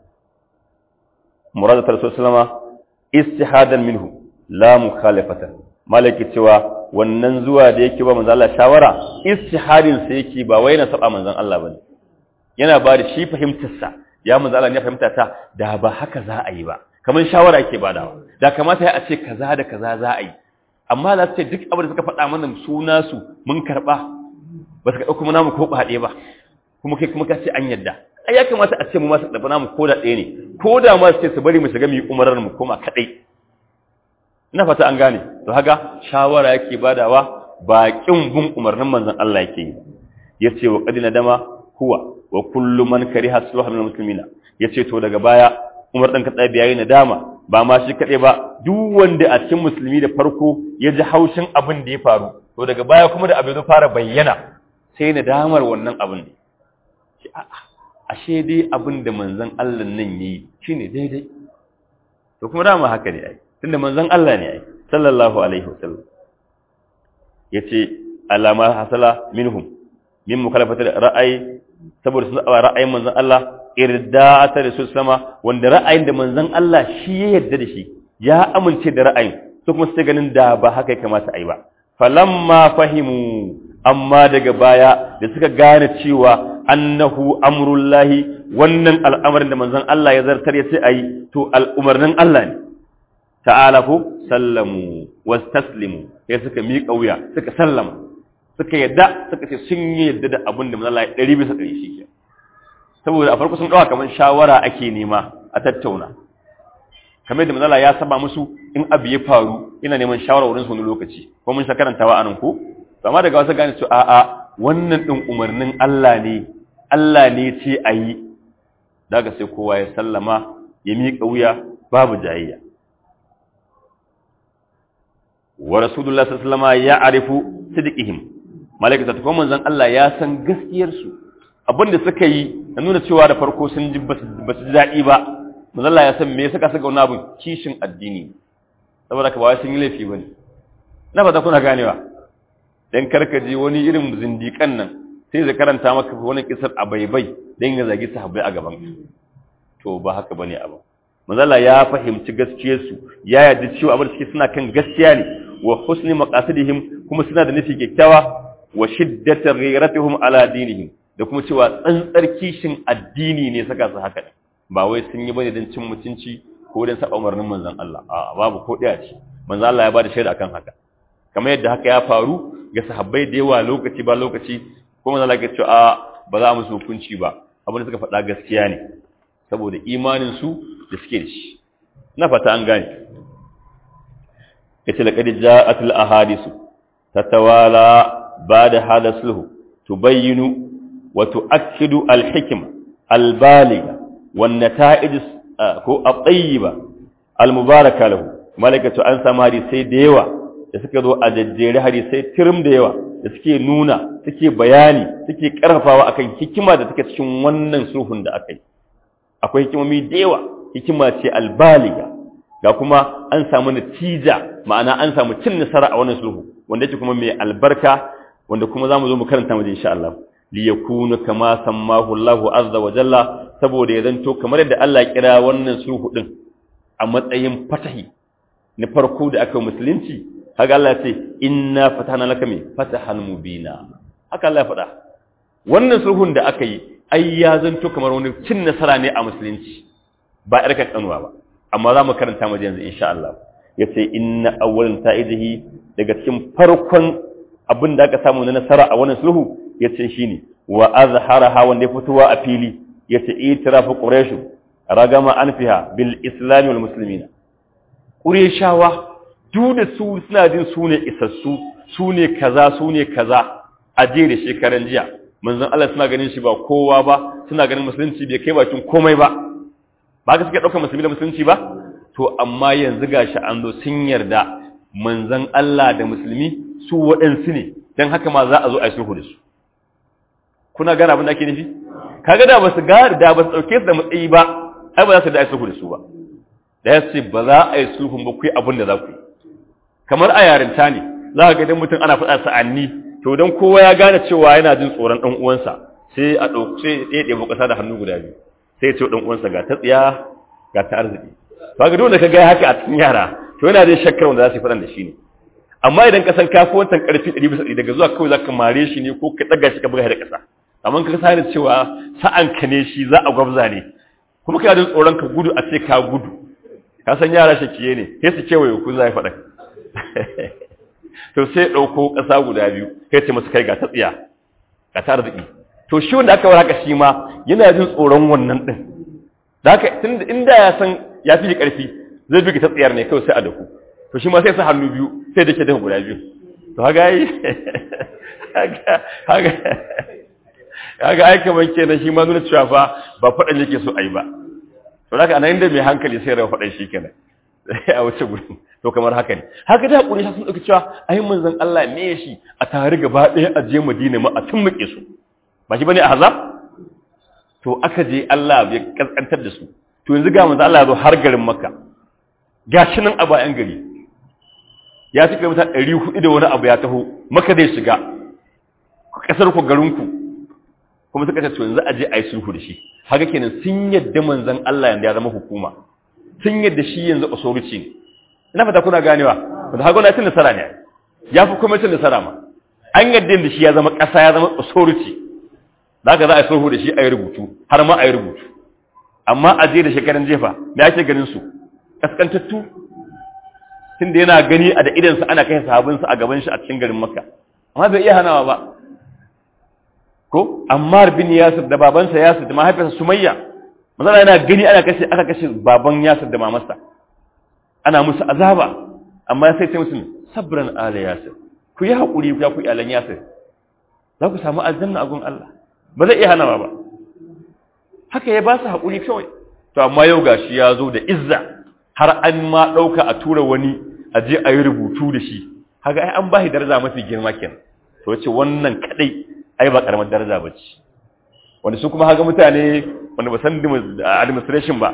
muradat rasulullah istihadan minhu la mukhalafatan malaki cewa wannan zuwa da yake ba manzo Allah shawara istihadin sa yake ba wai na saba manzon Allah bane yana ba da shi fahimtar sa ya manzo Allah ne fahimta ta da ba haka za a yi ba kaman shawara yake badawa da kamata ya ce kaza da kaza za a yi amma za su ce duk abin da suka faɗa mana suna su mun karba ba su ka dauko namu ko ba haɗe ba kuma kai kuma ka ce an yadda ai ya kamata a ce mu ma su dafa namu ko da ɗaya ne ko da ma su ce su bari mu shiga mu yi umarar mu koma kadai ina fata an gane to haka shawara yake badawa ba kin bin umarnin manzon Allah yake yi yace wa qadina dama huwa wa kullu man kariha sulha min muslimina yace to daga baya Umar dan Khattabi yayi nadama ba ma shi kade ba duk wanda a cikin musulmi da farko ya ji haushin abin da ya faru to daga baya kuma da abin da fara bayyana sai nadamar wannan abin ne shi ashe dai abin da manzon Allah nan yayi shine daidai to kuma dama haka ne ai tunda manzon Allah ne ai sallallahu alaihi wasallam yace alama hasala minhum min mukhalafati ra'ayi saboda sun aba ra'ayin manzon Allah irda'ata rasul sama wanda ra'ayin da manzon Allah shi ya yarda da shi ya amince da ra'ayin su kuma sai ganin da ba haka ya kamata ai ba falamma fahimu amma daga baya da suka gane cewa annahu amrullahi wannan al'amarin da manzon Allah ya zartar ya ce ai to al'umarnin Allah ne ta'ala ku sallamu wastaslimu sai suka miƙa wuya suka sallama suka yadda suka ce sun yi yadda da abin da manzon Allah ya 100% shi ke saboda a farko sun dawa kaman shawara ake nema a tattauna kamar da manzon Allah ya saba musu in abu ya faru ina neman shawara wurin su wani lokaci ko mun sha karantawa anan ku amma daga wasu gane su a'a wannan din umarnin Allah ne ce ayi daga sai kowa ya sallama ya miƙa wuya babu jayayya wa rasulullah sallallahu alaihi wasallam ya arifu sidqihim malaikata ta kuma manzon Allah ya san gaskiyar su abinda suka yi na nuna cewa da farko sun ji basu ji dadi ba manzo Allah ya san me yasa suka wani abu kishin addini saboda ka ba wai sun yi laifi bane na fata kuna ganewa dan karkaje wani irin zindikan nan sai zai karanta maka wani kisar abaibai dan ya zagi sahabbai a gaban to ba haka bane abu manzo Allah ya fahimci gaskiyar su ya yarda cewa abin da suke suna kan gaskiya ne wa husni maqasidihim kuma suna da nufi kyakkyawa wa shiddati ghayratihim ala dinihim da kuma cewa tsantsar kishin addini ne saka su haka ba wai sun yi bane dan cin mutunci ko dan saba umarnin manzon Allah a babu ko daya ce manzon Allah ya bada shaida akan haka kamar yadda haka ya faru ga sahabbai da yawa lokaci ba lokaci ko manzon Allah ya ce a ba za mu su hukunci ba abin da suka faɗa gaskiya ne saboda imanin su da suke da shi na fata an gane yace laqad ja'at al ahadisu tatawala ba'da hada sulhu tubayyinu wa tu'akkidu al hikma al baligha wan nata'ij ko at-tayyiba al mubaraka lahu malaikatu an samari sai da yawa da suka zo a jajjere hadisai tirim da yawa da suke nuna suke bayani suke karfafawa akan hikima da take cikin wannan sulhun da aka yi akwai hikimomi da yawa hikima ce albaliga ga kuma an samu natija ma'ana an samu cin nasara a wannan sulhu wanda yake kuma mai albarka wanda kuma zamu zo mu karanta mu insha Allah li yakunu kama sammahu Allah azza wa jalla saboda ya zanto kamar yadda Allah ya kira wannan sulhu din a matsayin fatahi na farko da aka musulunci haka Allah ya ce inna fatahna laka fatahan mubina haka Allah ya faɗa wannan sulhun da aka yi ai ya zanto kamar wani cin nasara ne a musulunci ba irkan kanuwa ba amma za mu karanta mu yanzu insha Allah yace inna awwalan ta'idihi daga cikin farkon abin da aka samu na nasara a wannan sulhu yace shine wa azharaha wanda ya fitowa a fili yace itirafu quraish ragama anfiha bil islam wal muslimin qurayshawa duk da su suna jin su ne isassu su ne kaza a jere shekaran jiya manzon Allah suna ganin shi ba kowa ba suna ganin musulunci bai kai bakin komai ba ba ka suke daukar musulmi da musulunci ba to amma yanzu gashi an zo sun yarda manzon Allah da musulmi su waɗansu ne dan haka ma za a zo a yi sulhu da su kuna gane abin da ake nufi kaga da ba su dauke su da matsayi ba ai ba za su da ai sulhu da su ba da ya ce ba za a yi sulhun ba ku yi abin da za ku yi kamar a yarinta ne za ka ga idan mutum ana faɗa sa'anni to dan kowa ya gane cewa yana jin tsoron dan uwansa sai a dauke ya ɗebo ƙasa da hannu guda biyu sai ya ce dan uwansa ga ta tsiya ga ta arziki kaga dole ka ga haka a cikin yara to yana da shakkar wanda za su faɗan da shi ne amma idan ka san kafi wancan ƙarfi 100% daga zuwa kawai za ka mare shi ne ko ka ɗaga shi ka buga da ƙasa amma ka sani cewa sa'anka ne shi za a gwabza ne kuma kana jin tsoron ka gudu a ce ka gudu ka san yara shakiye ne sai su kewaye ku za a faɗa to sai ɗauko ƙasa guda biyu sai ce masu kai ga ta tsiya ga ta arziki to shi wanda aka war haka shi ma yana jin tsoron wannan ɗin da haka tunda inda ya san ya fi ƙarfi zai bi ta tsiyar ne kawai sai a daku to shi ma sai sa hannu biyu sai da ke daga guda biyu to haka yi haka ai kamar kenan shi ma nuna cewa fa ba faɗan yake so a yi ba to haka anan inda mai hankali sai rawa faɗan shi kenan a wuce gurin to kamar haka ne haka da hakuri sun dauki cewa ai manzon Allah ne shi a tare gaba ɗaya a je Madina ma a tummuke su ba shi bane a Hazab to aka je Allah ya kaskantar da su to yanzu ga manzon Allah ya zo har garin Makka gashi nan a bayan gari ya ci kilomita 400 da wani abu ya taho Makka zai shiga kasar ku garin ku kuma suka ce to yanzu a je a yi sulhu da shi haka kenan sun yadda manzon Allah yanda ya zama hukuma sun yadda shi yanzu authority ne ina fata kuna ganewa wanda haka na cin nasara ne ya fi kuma cin nasara ma an yadda da shi ya zama ƙasa ya zama authority da haka za a yi sulhu da shi a yi rubutu har ma a yi rubutu amma a je da shekaran jefa me ake ganin su kaskantattu tunda yana gani a da idansa ana kai sahabinsa a gaban shi a cikin garin Makka amma bai iya hanawa ba ko Ammar bin Yasir da babansa Yasir da mahaifinsa Sumayya manzala yana gani aka kashe baban Yasir da mamarsa ana musu azaba amma sai ce musu sabran ala Yasir ku yi hakuri ku ya ku iyalan Yasir za ku samu aljanna a gun Allah ba zai iya hanawa ba haka ya ba su hakuri kawai to amma yau gashi ya zo da izza har an ma dauka a tura wani a je a yi rubutu da shi haka ai an ba shi daraja mafi girma kenan to yace wannan kadai ai ba karamar daraja bace wanda su kuma haga mutane wanda ba san administration ba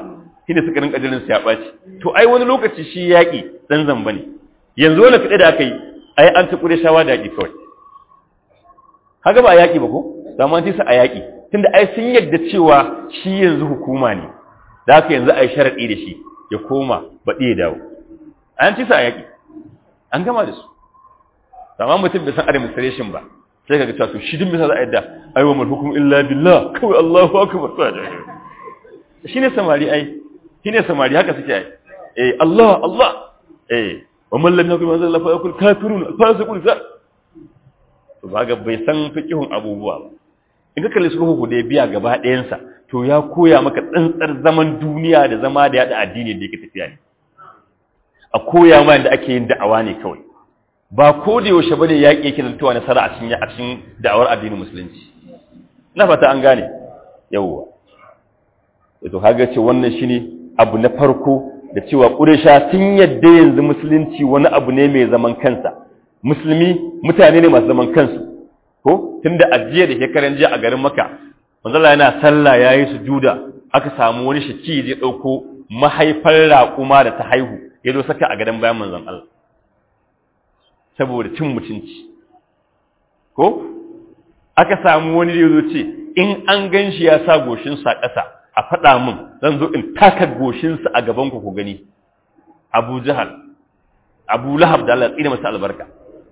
shine suka rinka jirin su ya ɓaci to ai wani lokaci shi yaƙi dan zamba ne yanzu wani fiɗe da aka yi ai an ta Qurayshawa da yaƙi kawai kaga ba a yaƙi ba ko zaman sai su a yaƙi tunda ai sun yadda cewa shi yanzu hukuma ne da haka yanzu ai sharadi da shi ya koma baɗi ya dawo an ci su a yaƙi an gama da su amma mutum bai san administration ba sai kaga cewa to shi din bisa za a yadda ai wa hukum illa billah kawai Allahu akbar shine samari ai shine samari haka suke ai Allah wa man lam yakun manzal fa yakul kafirun fasiqun za to baga bai san fiqhun abubuwa ba in ka kalli sulhu Hudaybiya gaba ɗayan sa to ya koya maka tsantsar zaman duniya da zama da yada addini da yake tafiya ne a koya ma yadda ake yin da'awa ne kawai ba ko da yaushe bane yaƙi yake zantowa nasara a cikin da'awar addinin musulunci na fata an gane yawwa to kaga ce wannan shine abu na farko da cewa Quraysha sun yadda yanzu musulunci wani abu ne mai zaman kansa musulmi mutane ne masu zaman kansu ko tunda ajiya da shekaran jiya a garin Makka manzo Allah yana sallah yayi sujuda aka samu wani shaki ya dauko mahaifar raƙuma da ta haihu ya zo saka a gadan bayan manzon Allah saboda cin mutunci ko aka samu wani da yazo ce in an ganshi ya sa goshin sa ƙasa a faɗa min zan zo in taka goshinsa a gabanku ku gani Abu Jahal Abu Lahab da Allah ya tsine masa albarka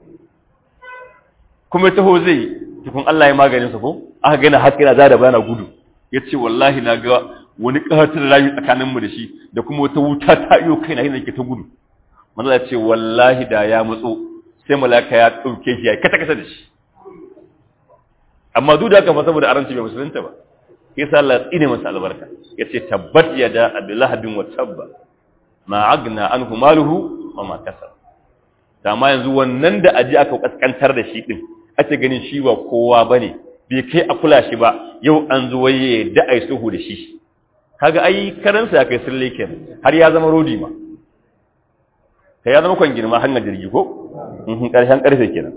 kuma taho zai tukun Allah ya maganin sa ko aka gana hakira da bana gudu yace wallahi na ga wani kahatar rayu tsakanin mu da shi da kuma wata wuta ta iyo kaina yana ke ta gudu manzo ya ce wallahi da ya mutso sai malaka ya dauke shi ya kata kata da shi amma duk da haka fa saboda aranci bai musulunta ba yasa Allah ya tsine masa albarka yace tabbat yada abilahabin wa tabba ma agna anhu maluhu wa ma kasab dama yanzu wannan da aji aka kaskantar da shi din ake ganin shi ba kowa bane bai kai a kula shi ba yau an zo waye da ai suhu da shi kaga ai karansa ya kai sirle kenan har ya zama rodi ma kai ya zama kwan girma hanyar jirgi ko karshen karfe kenan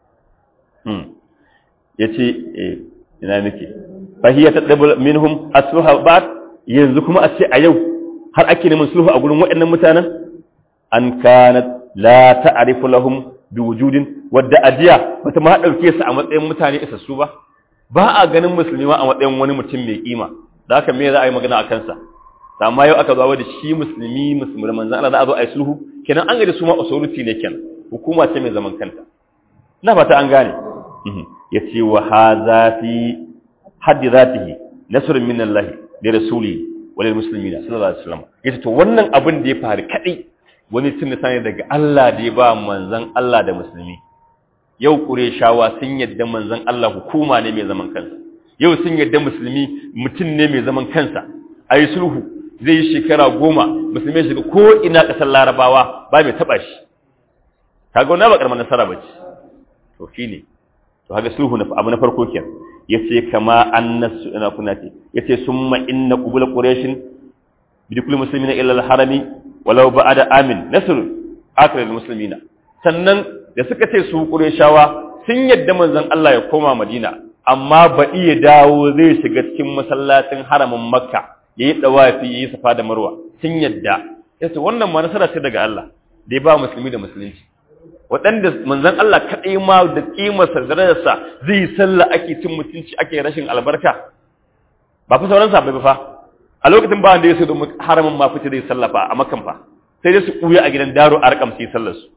yace ina nake fahiyya tadabul minhum asluha ba'd yanzu kuma a ce a yau har ake neman sulhu a gurin waɗannan mutanen an kanat la ta'rifu lahum biwujudin wadda ajiya bata ma dauke su a matsayin mutane isassu ba ba a ganin musulmi ma a matsayin wani mutum mai kima da haka me za a yi magana akan sa amma yau aka zo da shi musulmi manzon Allah za a zo a yi sulhu kenan an ga da su ma authority ne kenan hukuma ce mai zaman kanta na fata an gane yace wa hadha fi haddi zatihi nasrun min Allah da rasuli wal muslimina sallallahu alaihi wasallam yace to wannan abin da ya faru kadai wani tunni sani daga Allah da ya ba manzon Allah da musulmi yau Qurayshawa sun yadda manzon Allah hukuma ne mai zaman kansa yau sun yadda musulmi mutum ne mai zaman kansa ayi sulhu zai yi shekara 10 musulmi shiga ko ina kasar Larabawa ba mai taba shi kaga wannan ba karamar nasara bace to shine to haga sulhu na abu na farko kenan yace kama annasu ina kunati yace summa inna qubul quraishin bi kulli muslimina illa al-harami walau ba'da amin nasr akhir al-muslimina sannan da suka ce su qurayshawa sun yadda manzon Allah ya koma Madina amma ba iya dawo zai shiga cikin masallacin haramin Makka yayi dawafi yayi safa da Marwa sun yadda yace wannan ma nasara ce daga Allah da ya ba musulmi da musulunci waɗanda manzon Allah kaɗai ma da ƙimarsa da darajarsa zai yi sallah ake cin mutunci ake rashin albarka ba fa sauran sahabbai ba fa a lokacin ba wanda ya so domin haramin ma fice zai sallah fa a makan fa sai dai su ɓuya a gidan daro arqam su yi sallar su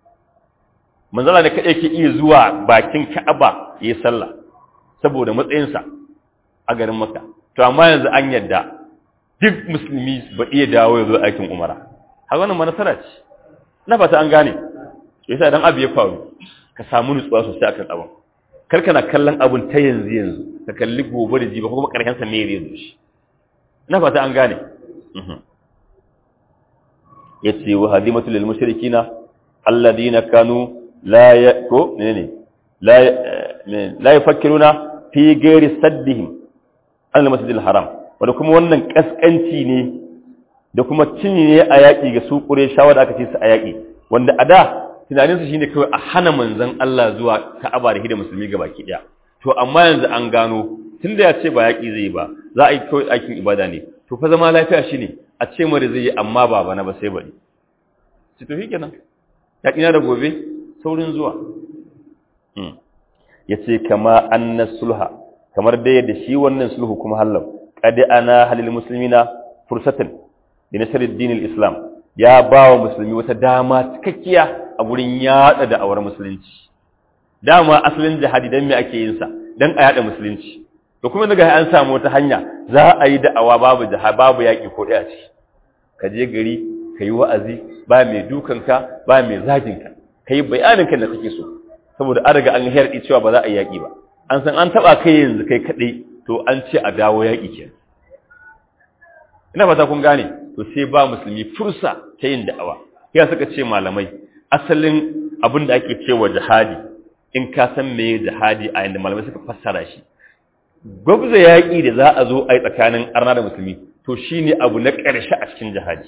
manzon Allah ne kaɗai ke iya zuwa bakin Ka'aba ya yi sallah saboda matsayinsa a garin Makka to amma yanzu an yadda duk musulmi ba iya dawo ya zo aikin umara har wannan ma nasara ce na fata an gane yasa dan abu ya faru ka samu nutsuwa sosai akan abun kar kana kallon abun ta yanzu ka kalli gobe da jiba kuma karshen sa ne yanzu shi ina fata an gane yace wa hadimatu lil mushrikina alladhina kanu la yafakkiruna fi ghairi saddihim al masjidil haram wanda kuma wannan kaskanci ne da kuma cinye ne a yaki ga su Qurayshawa da aka ce su a yaki wanda a da tunaninsu shine kawai a hana manzon Allah zuwa Ka'aba da hidda musulmi gabaki daya to amma yanzu an gano tunda ya ce ba yaki zai ba za a yi kawai aikin ibada ne to fa zama lafiya shine a ce mare zai yi amma ba bana ba sai bari ci to shikenan ya kina da gobe saurin zuwa yace kama anna sulha kamar da yadda shi wannan sulhu kuma halal qad ana halil muslimina fursatan li nasr ad-din al-islam ya bawa musulmi wata dama cikakkiya a gurin yada da awar musulunci dama asalin jihadi dan me ake yin sa dan a yada musulunci to kuma daga an samu wata hanya za a yi da'awa babu babu yaki ko daya ce ka je gari kai wa'azi ba mai dukanka ba mai zaginka kai bayanin kan da kake so saboda an riga an harɗi cewa ba za a yi yaki ba an san an taba kai yanzu kai kadai to an ce a dawo yaki kenan ina fata kun gane to sai ba musulmi fursa ta yin da'awa ya suka ce malamai asalin abin da ake cewa jihadi in ka san me jihadi a yanda malamai suka fassara shi gwabza yaƙi da za a zo a yi tsakanin arna da musulmi to shine abu na ƙarshe a cikin jihadi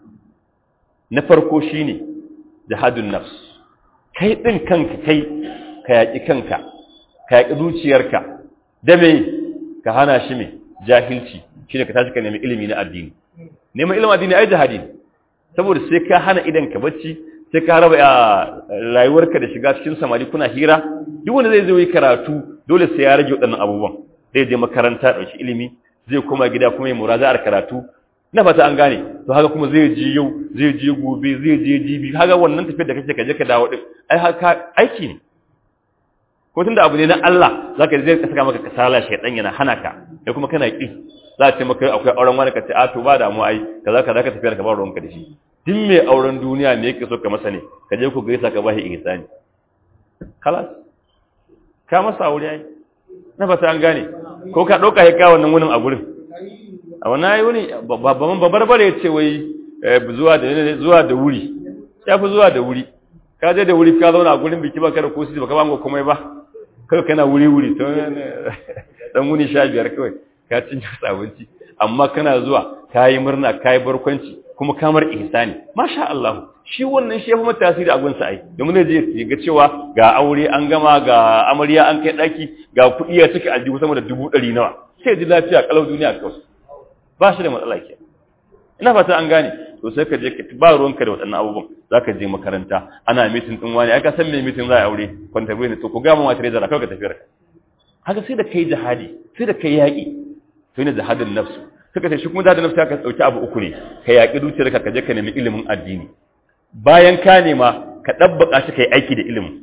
na farko shine jihadun nafs kai din kanka kai ka yaƙi kanka ka yaƙi zuciyarka da me ka hana shi me jahilci shine ka tashi ka nemi ilimi na addini neman ilimin addini ai jihadi ne saboda sai ka hana idan ka bacci sai ka raba rayuwarka da shiga cikin samari kuna hira duk wanda zai zo yi karatu dole sai ya rage waɗannan abubuwan zai je makaranta ɗauki ilimi zai koma gida kuma yi muraja'ar karatu na fata an gane to haka kuma zai je yau zai je gobe zai je jibi haka wannan tafiyar da kake ka je ka dawo din ai haka aiki ne ko tunda abu ne na Allah zaka zai saka maka kasala shaydan yana hana ka sai kuma kana ki za ta maka akwai auren wani ka ce a to ba da mu ai kaza kaza ka tafiyar ka ba ruwanka da shi din mai auren duniya ne yake so ka masa ne ka je ku gaisa ka bashi ihsani khalas ka masa aure ai na fata an gane ko ka dauka ya ka wannan wurin a gurin a wannan ayi wuni babban babarbare yace wai zuwa da wuri yafi zuwa da wuri ka je da wuri ka zauna a gurin biki baka da kosi baka ba mu komai ba kai kana wuri to dan wuni 15 kawai ka cinye sabunci amma kana zuwa kai murna kai barkwanci kuma kamar ihsani masha Allah shi wannan shi yafi mata tasiri a gunsa ai domin zai je ga cewa ga aure an gama ga amarya an kai daki ga kudi ya cika aljihu sama da 100 nawa sai ji lafiya kalau duniya kawai ba shi da matsala ke ina fata an gane to sai ka je ka ba ruwanka da wadannan abubuwan zaka je makaranta ana meeting din wani aka san me meeting za a aure kwanta bai ne to ku ga mu wata reza kawai ka tafi haka sai da kai jihadi sai da kai yaki to ne jihadin nafsu suka ce shi kuma jihadin nafsu ka dauki abu uku ne ka yaki zuciyarka ka je ka nemi ilimin addini bayan ka nema ka dabbaka shi kai aiki da ilimin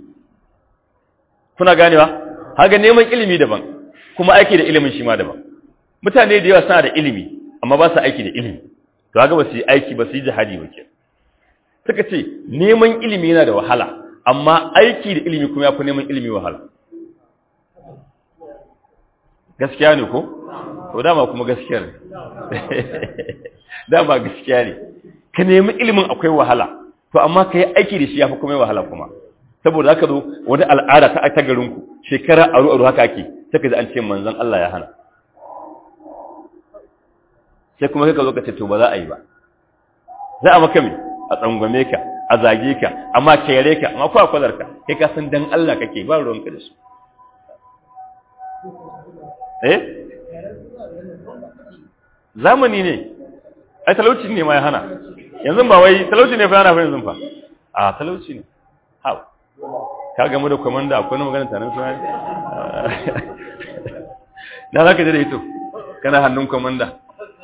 kuna ganewa haka neman ilimi daban kuma aiki da ilimin shi ma daban mutane da yawa suna da ilimi amma ba su aiki da ilimi to haka ba su yi aiki ba su yi jihadi ba ke suka ce neman ilimi yana da wahala amma aiki da ilimi kuma ya fi neman ilimi wahala gaskiya ne ko? to dama kuma gaskiya ne dama gaskiya ne ka nemi ilimin akwai wahala to amma ka yi aiki da shi ya fi kuma wahala kuma saboda haka zo wani al'ada ta garinku shekara aru haka ake sai ka ji an ce manzon Allah ya hana sai kuma kai ka zo ka ce to ba za a yi ba za a maka me a tsangwame ka a zage ka amma kere ka amma kwa kwalar ka kai ka san dan Allah kake ba ruwanka da su zamani ne ai talauci ne ma ya hana yanzu ba wai talauci ne fa yana fa yanzu fa a talauci ne ha ka gamu da komanda akwai na magana tarin suna na zaka je da ito kana hannun komanda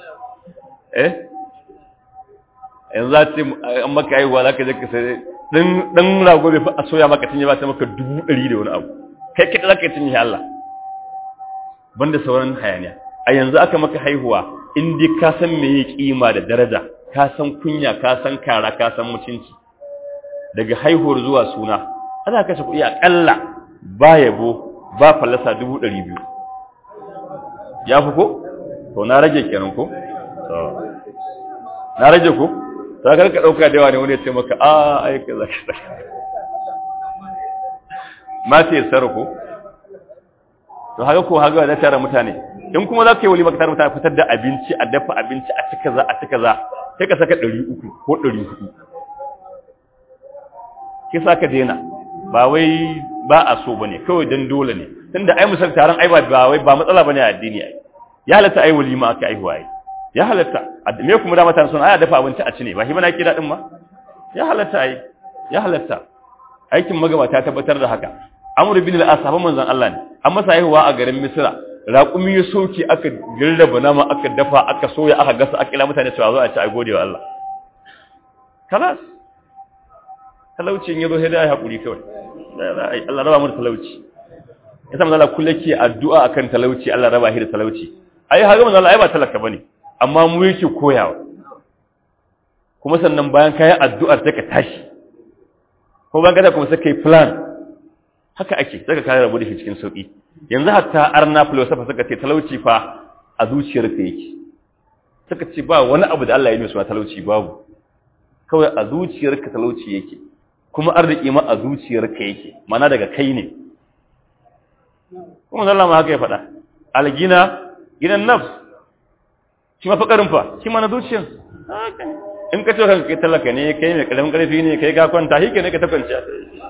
yanzu za ce an maka aiwa za ka je ka sai ɗan rago bai fi a soya maka cinye ba ta maka 100 da wani abu kai kita za ka cinye Allah banda sauran hayaniya a yanzu aka maka haihuwa inda ka san me ya kima da daraja ka san kunya ka san kara ka san mutunci daga haihuwar zuwa suna ana kashe kuɗi aƙalla ba yabo ba fallasa 200,000 ya fi ko? to na rage kenan ko? na rage ko? ta karka ɗauka da yawa ne wani ya ce maka aika za ka mata ya tsara ko? to haka ko haka da tara mutane in kuma za ka yi walima ka tara mutane fitar da abinci a dafa abinci a cika za sai ka saka 300 ko 400 ki sa ka dena ba wai ba a so bane kawai dan dole ne tunda ai musal taron ai ba wai ba matsala bane a addini ai ya halatta ai walima aka aihuwa ai ya halatta me kuma da mata sun aya dafa abinci a ci ne ba shi bana kira din ma ya halatta ai ya halatta aikin magabata tabbatar da haka Amr bin al-As sahaban manzon Allah ne an masa haihuwa a garin Misra raƙumi ya soke aka girraba nama aka dafa aka soya aka gasa aka kila mutane cewa zo a ci a gode wa Allah kalas talaucin yazo sai da hakuri kawai Allah raba mu da talauci yasa manzo Allah kullu ke addu'a akan talauci Allah raba shi da talauci ai har manzo Allah ai ba talaka bane amma mu yake koyawa kuma sannan bayan kai addu'ar sai ka tashi ko ban gada kuma sai kai plan haka ake saka kai rabu da shi cikin sauki yanzu hatta arna philosopher suka ce talauci fa a zuciyarka yake suka ce ba wani abu da Allah ya yi masa talauci babu kawai a zuciyarka talauci yake kuma arziki ma a zuciyarka yake mana daga kai ne kuma Allah ma haka ya faɗa algina gidan nafs shi ma fakarin fa shi ma na zuciyar in ka ce kanka kai talaka ne kai mai karamin karfi ne kai ga kwanta shi ne ka ta kwanciya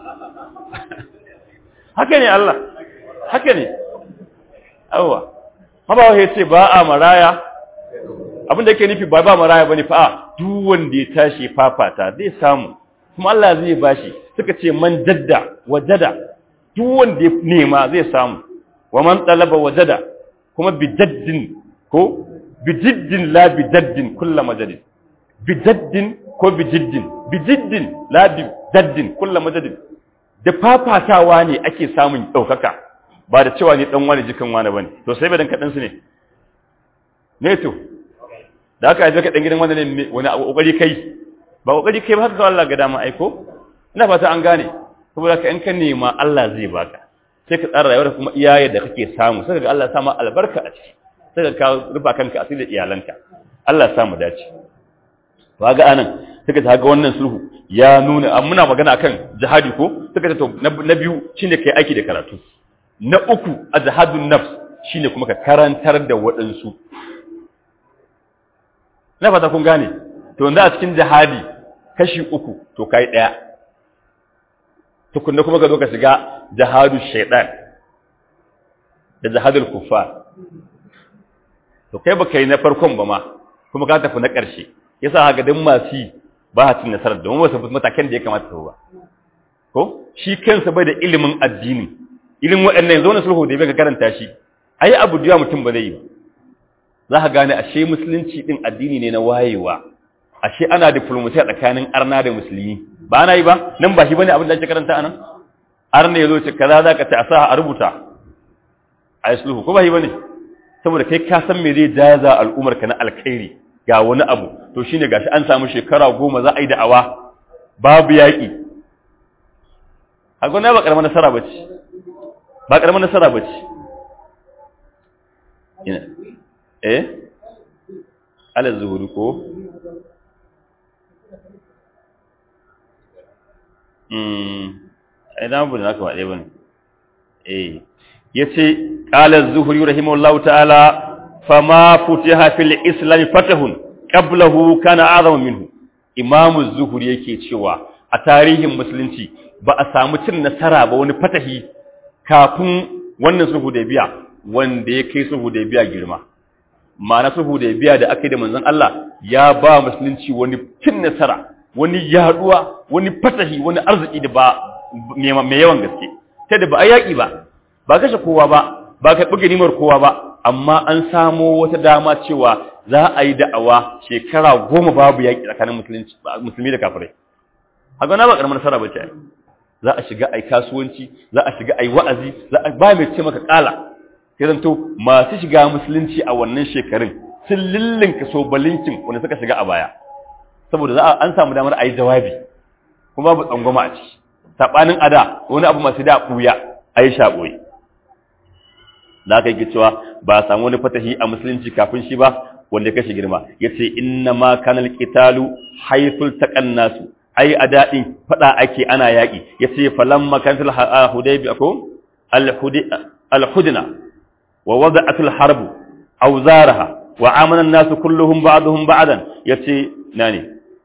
haka ne Allah haka ne awwa ba ya ce ba a maraya abinda yake nufi ba maraya bane fa duk wanda ya tashi fafata zai samu kuma Allah zai bashi suka ce man jadda wajada duk wanda ya nema zai samu wa man talaba wajada kuma bijaddin ko bijiddin la bijaddin kullu majadin bijaddin ko bijiddin la bijaddin kullu majadin da fafatawa ne ake samun daukaka ba da cewa ne dan wani jikan wani bane to sai bai dan kadan su ne to da aka aje ka dan gidan wanda ne wani kokari kai ba kokari kai ba haka Allah ga dama aiko ina fata an gane saboda ka in ka nema Allah zai baka sai ka tsara rayuwar kuma iyaye da kake samu sai ga Allah ya sa ma albarka a ciki sai ka rufa kanka asiri da iyalanka Allah ya sa mu dace to ga anan sai ka ga wannan sulhu ya nuna muna magana akan jihadi ko sai ka to na biyu shine kai aiki da karatu na uku ajhadun nafs shine kuma ka karantar da waɗansu na fata kun gane to yanzu a cikin jihadi kashi uku to kai daya tukunna kuma ka zo ka shiga jihadu shaytan da jihadul kuffar to kai baka yi na farkon ba ma kuma ka tafi na ƙarshe yasa haka dan masu ba cin nasarar da wasu matakan da ya kamata su ba ko shi kansa bai da ilimin addini ilimin waɗannan yanzu wannan sulhu da bai ka karanta shi ai abu da mutum ba zai yi ba za ka gane ashe musulunci din addini ne na wayewa ashe ana diplomasiya tsakanin arna da musulmi ba ana yi ba nan ba shi bane abin da ake karanta anan arna yazo ce kaza zaka ta a rubuta ai sulhu ko ba shi bane saboda kai ka san me zai jaza al'umar ka na alkhairi ga wani abu to shine gashi an samu shekara 10 za a yi da'awa babu yaki hago na ba karamar nasara bace ba karamar nasara bace ina ala zuhuri ko idan bu da naka wade bane yace qala az-zuhri rahimahullahu ta'ala fama futiha fil islam fatahun qablahu kana azam minhu imam az-zuhri yake cewa a tarihin musulunci ba a samu cin nasara ba wani fatahi kafin wannan sulhu da biya wanda ya kai sulhu da biya girma ma'ana sulhu da biya da aka yi da manzon Allah ya ba musulunci wani cin nasara wani yaduwa wani fatahi wani arziki da ba mai yawan gaske ta da ba a yaki ba kashe kowa ba ka buge nimar kowa ba amma an samo wata dama cewa za a yi da'awa shekara 10 babu yaki tsakanin musulmi da kafirai haka na ba karamar nasara ba ce za a shiga ai kasuwanci za a shiga ai wa'azi za a ba mai ce maka kala sai zanto masu shiga musulunci a wannan shekarun sun lillinka sobalinkin wanda suka shiga a baya saboda an samu damar a yi jawabi kuma babu tsangwama a ciki saɓanin ada wani abu masu da ɓuya a yi shaɓoyi da aka yi cewa ba a samu wani fatahi a musulunci kafin shi ba wanda ya kashe girma ya ce inna ma kanal qitalu haythul taqan nasu ai a daɗin faɗa ake ana yaƙi ya ce falamma kanal hudaybi ko al-hudna ووضعت الحرب أوزارها وعامل الناس كلهم بعضهم بعضا يتي ناني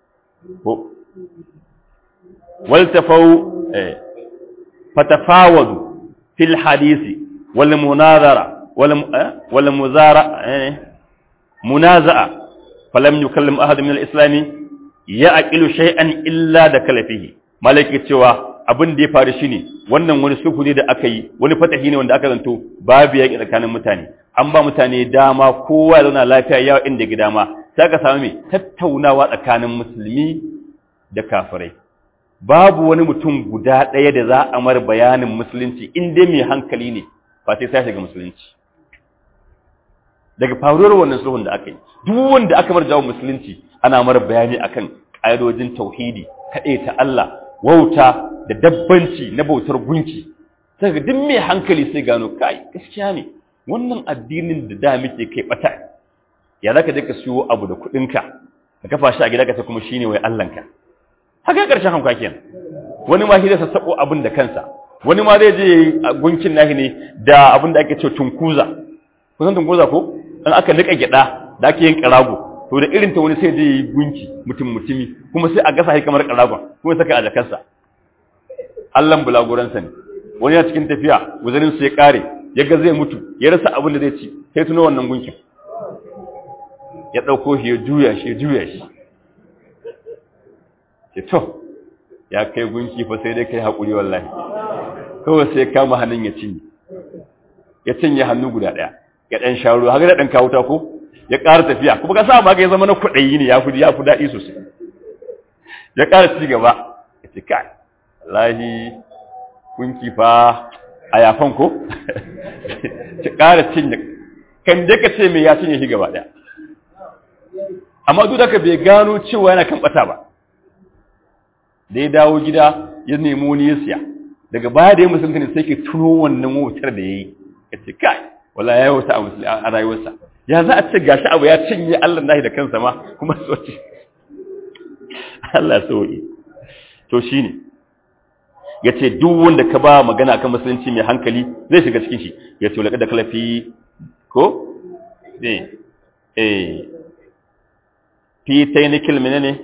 والتفوا فتفاوضوا في الحديث والمناظرة والمزارع منازعة falam yukallim ahad min al-islami ya aqilu shay'an illa da kalafihi malaki cewa abin da ya faru shine wannan wani sulhu ne da aka yi wani fatahi ne wanda aka zanto babu yaki tsakanin mutane an ba mutane dama kowa ya zauna lafiya yawa inda ga dama sai ka samu me tattaunawa tsakanin musulmi da kafirai babu wani mutum guda ɗaya da za a mar bayanin musulunci in dai mai hankali ne ba sai shiga musulunci daga faruwar wannan sulhun da aka yi duk wanda aka mar jawo musulunci ana mar bayani akan ƙa'idojin tauhidi kaɗai ta Allah wauta da dabbanci na bautar gunki sai ga duk mai hankali sai gano kai gaskiya ne wannan addinin da da muke kai bata ya zaka je ka siyo abu da kuɗinka ka kafa shi a gida ka ta kuma shine wai Allahnka haka karshen hanka kenan wani ma shi da sassako abin da kansa wani ma zai je gunkin nahi ne da abin da ake cewa tunkuza kun san tunkuza ko dan aka nika gyada da ake yin karago to da irin ta wani sai je yi gunki mutumi kuma sai a gasa shi kamar karagon kuma saka a jakarsa Allahn bulaguransa ne wani ya cikin tafiya guzarin sai ya kare ya ga zai mutu ya rasa abin da zai ci sai tuno wannan gunkin ya dauko shi ya juya shi ce to ya kai gunki fa sai dai kai hakuri wallahi kawai sai kama hannun ya cinye hannu guda daya ya dan sharo haka da dan kawo ta ko ya ƙara tafiya kuma ka sa ma ga zama na kuɗi ne ya fi daɗi sosai ya ƙara ci gaba ya ce kai wallahi gunki fa a yafan ko ki ƙara cinye kan je ka ce me ya cinye shi gaba daya amma duk da ka bai gano cewa yana kan bata ba da ya dawo gida ya nemi wani ya siya daga baya da ya musulunta ne sai ke tuno wannan wutar da ya yi ya ce kai wala ya yi wata a rayuwarsa ya za a ce gashi abu ya cinye Allah nahi da kansa ma kuma soci Allah sauki to shine ya ce duk wanda ka ba magana akan musulunci mai hankali zai shiga cikin shi ya ce laqad kalafi ko fi tainikil menene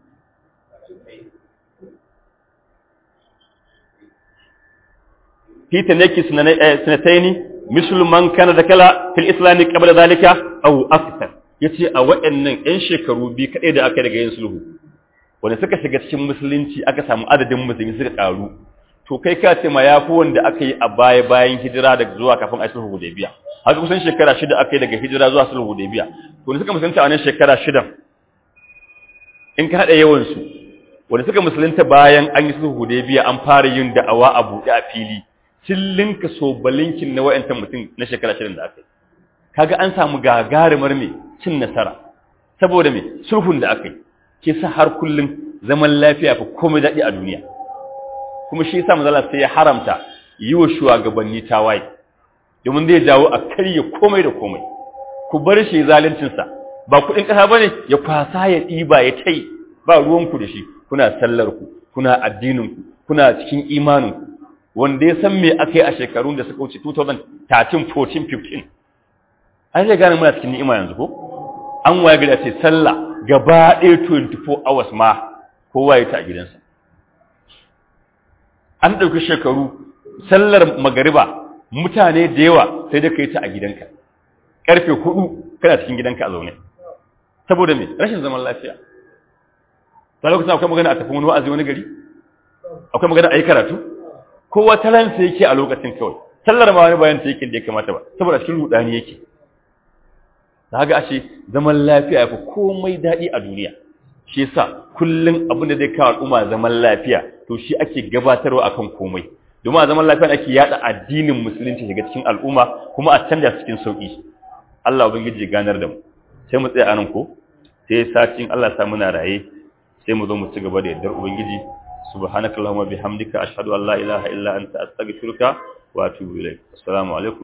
في تنكي سنتين مثل من كان ذكر في الإسلام قبل ذلك أو أكثر yace a waɗannan ƴan shekaru biyu kaɗai da aka daga yin sulhu wanda suka shiga cikin musulunci aka samu adadin musulmi suka ƙaru to kai ka ce ma yafi wanda aka yi a baya bayan hijira daga zuwa kafin a sulhu Hudaybiya haka kusan shekara 6 aka yi daga hijira zuwa sulhu Hudaybiya to ne suka musulunta a wannan shekara 6 in ka hada yawan su wanda suka musulunta bayan an yi sulhu Hudaybiya an fara yin da'awa a buɗe a fili cillinka sobalinkin na wayantan mutum na shekara 6 da aka yi kaga an samu gagarumar me cin nasara saboda me sulhun da aka yi ke sa har kullun zaman lafiya fa komai dadi a duniya kuma shi yasa manzo sai ya haramta yi wa shugabanni tawaye domin zai jawo a karye komai da komai ku bar shi zaluncin sa ba kudin kasa bane ya kwasa ya diba ya tai ba ruwan ku da shi kuna sallar ku kuna addinin ku kuna cikin imanin ku wanda ya san me aka yi a shekarun da suka wuce 2013 14 15 an zai gane muna cikin ni'ima yanzu ko an waye gida ce sallah gaba ɗaya 24 hours ma kowa ya ta a gidansa an ɗauki shekaru sallar magariba mutane da yawa sai da kai ta a gidanka karfe 4 kana cikin gidanka a zaune saboda me rashin zaman lafiya ta lokacin akwai magana a tafi wani wa'azi wani gari akwai magana a yi karatu kowa talansa yake a lokacin kawai sallar ma wani bayan ta yake da ya kamata ba saboda cikin rudani yake da haka ashe zaman lafiya yafi komai dadi a duniya shi yasa kullun abin da zai kawo al'umma zaman lafiya to shi ake gabatarwa akan komai domin a zaman lafiya ake yada addinin musulunci daga cikin al'umma kuma a canja cikin sauki Allah ubangiji ganar da mu sai mu tsaya anan ko sai satin Allah ya sa muna raye sai mu zo mu ci gaba da yardar ubangiji subhanakallahumma bihamdika ashhadu an la ilaha illa anta astaghfiruka wa atubu ilaik assalamu alaikum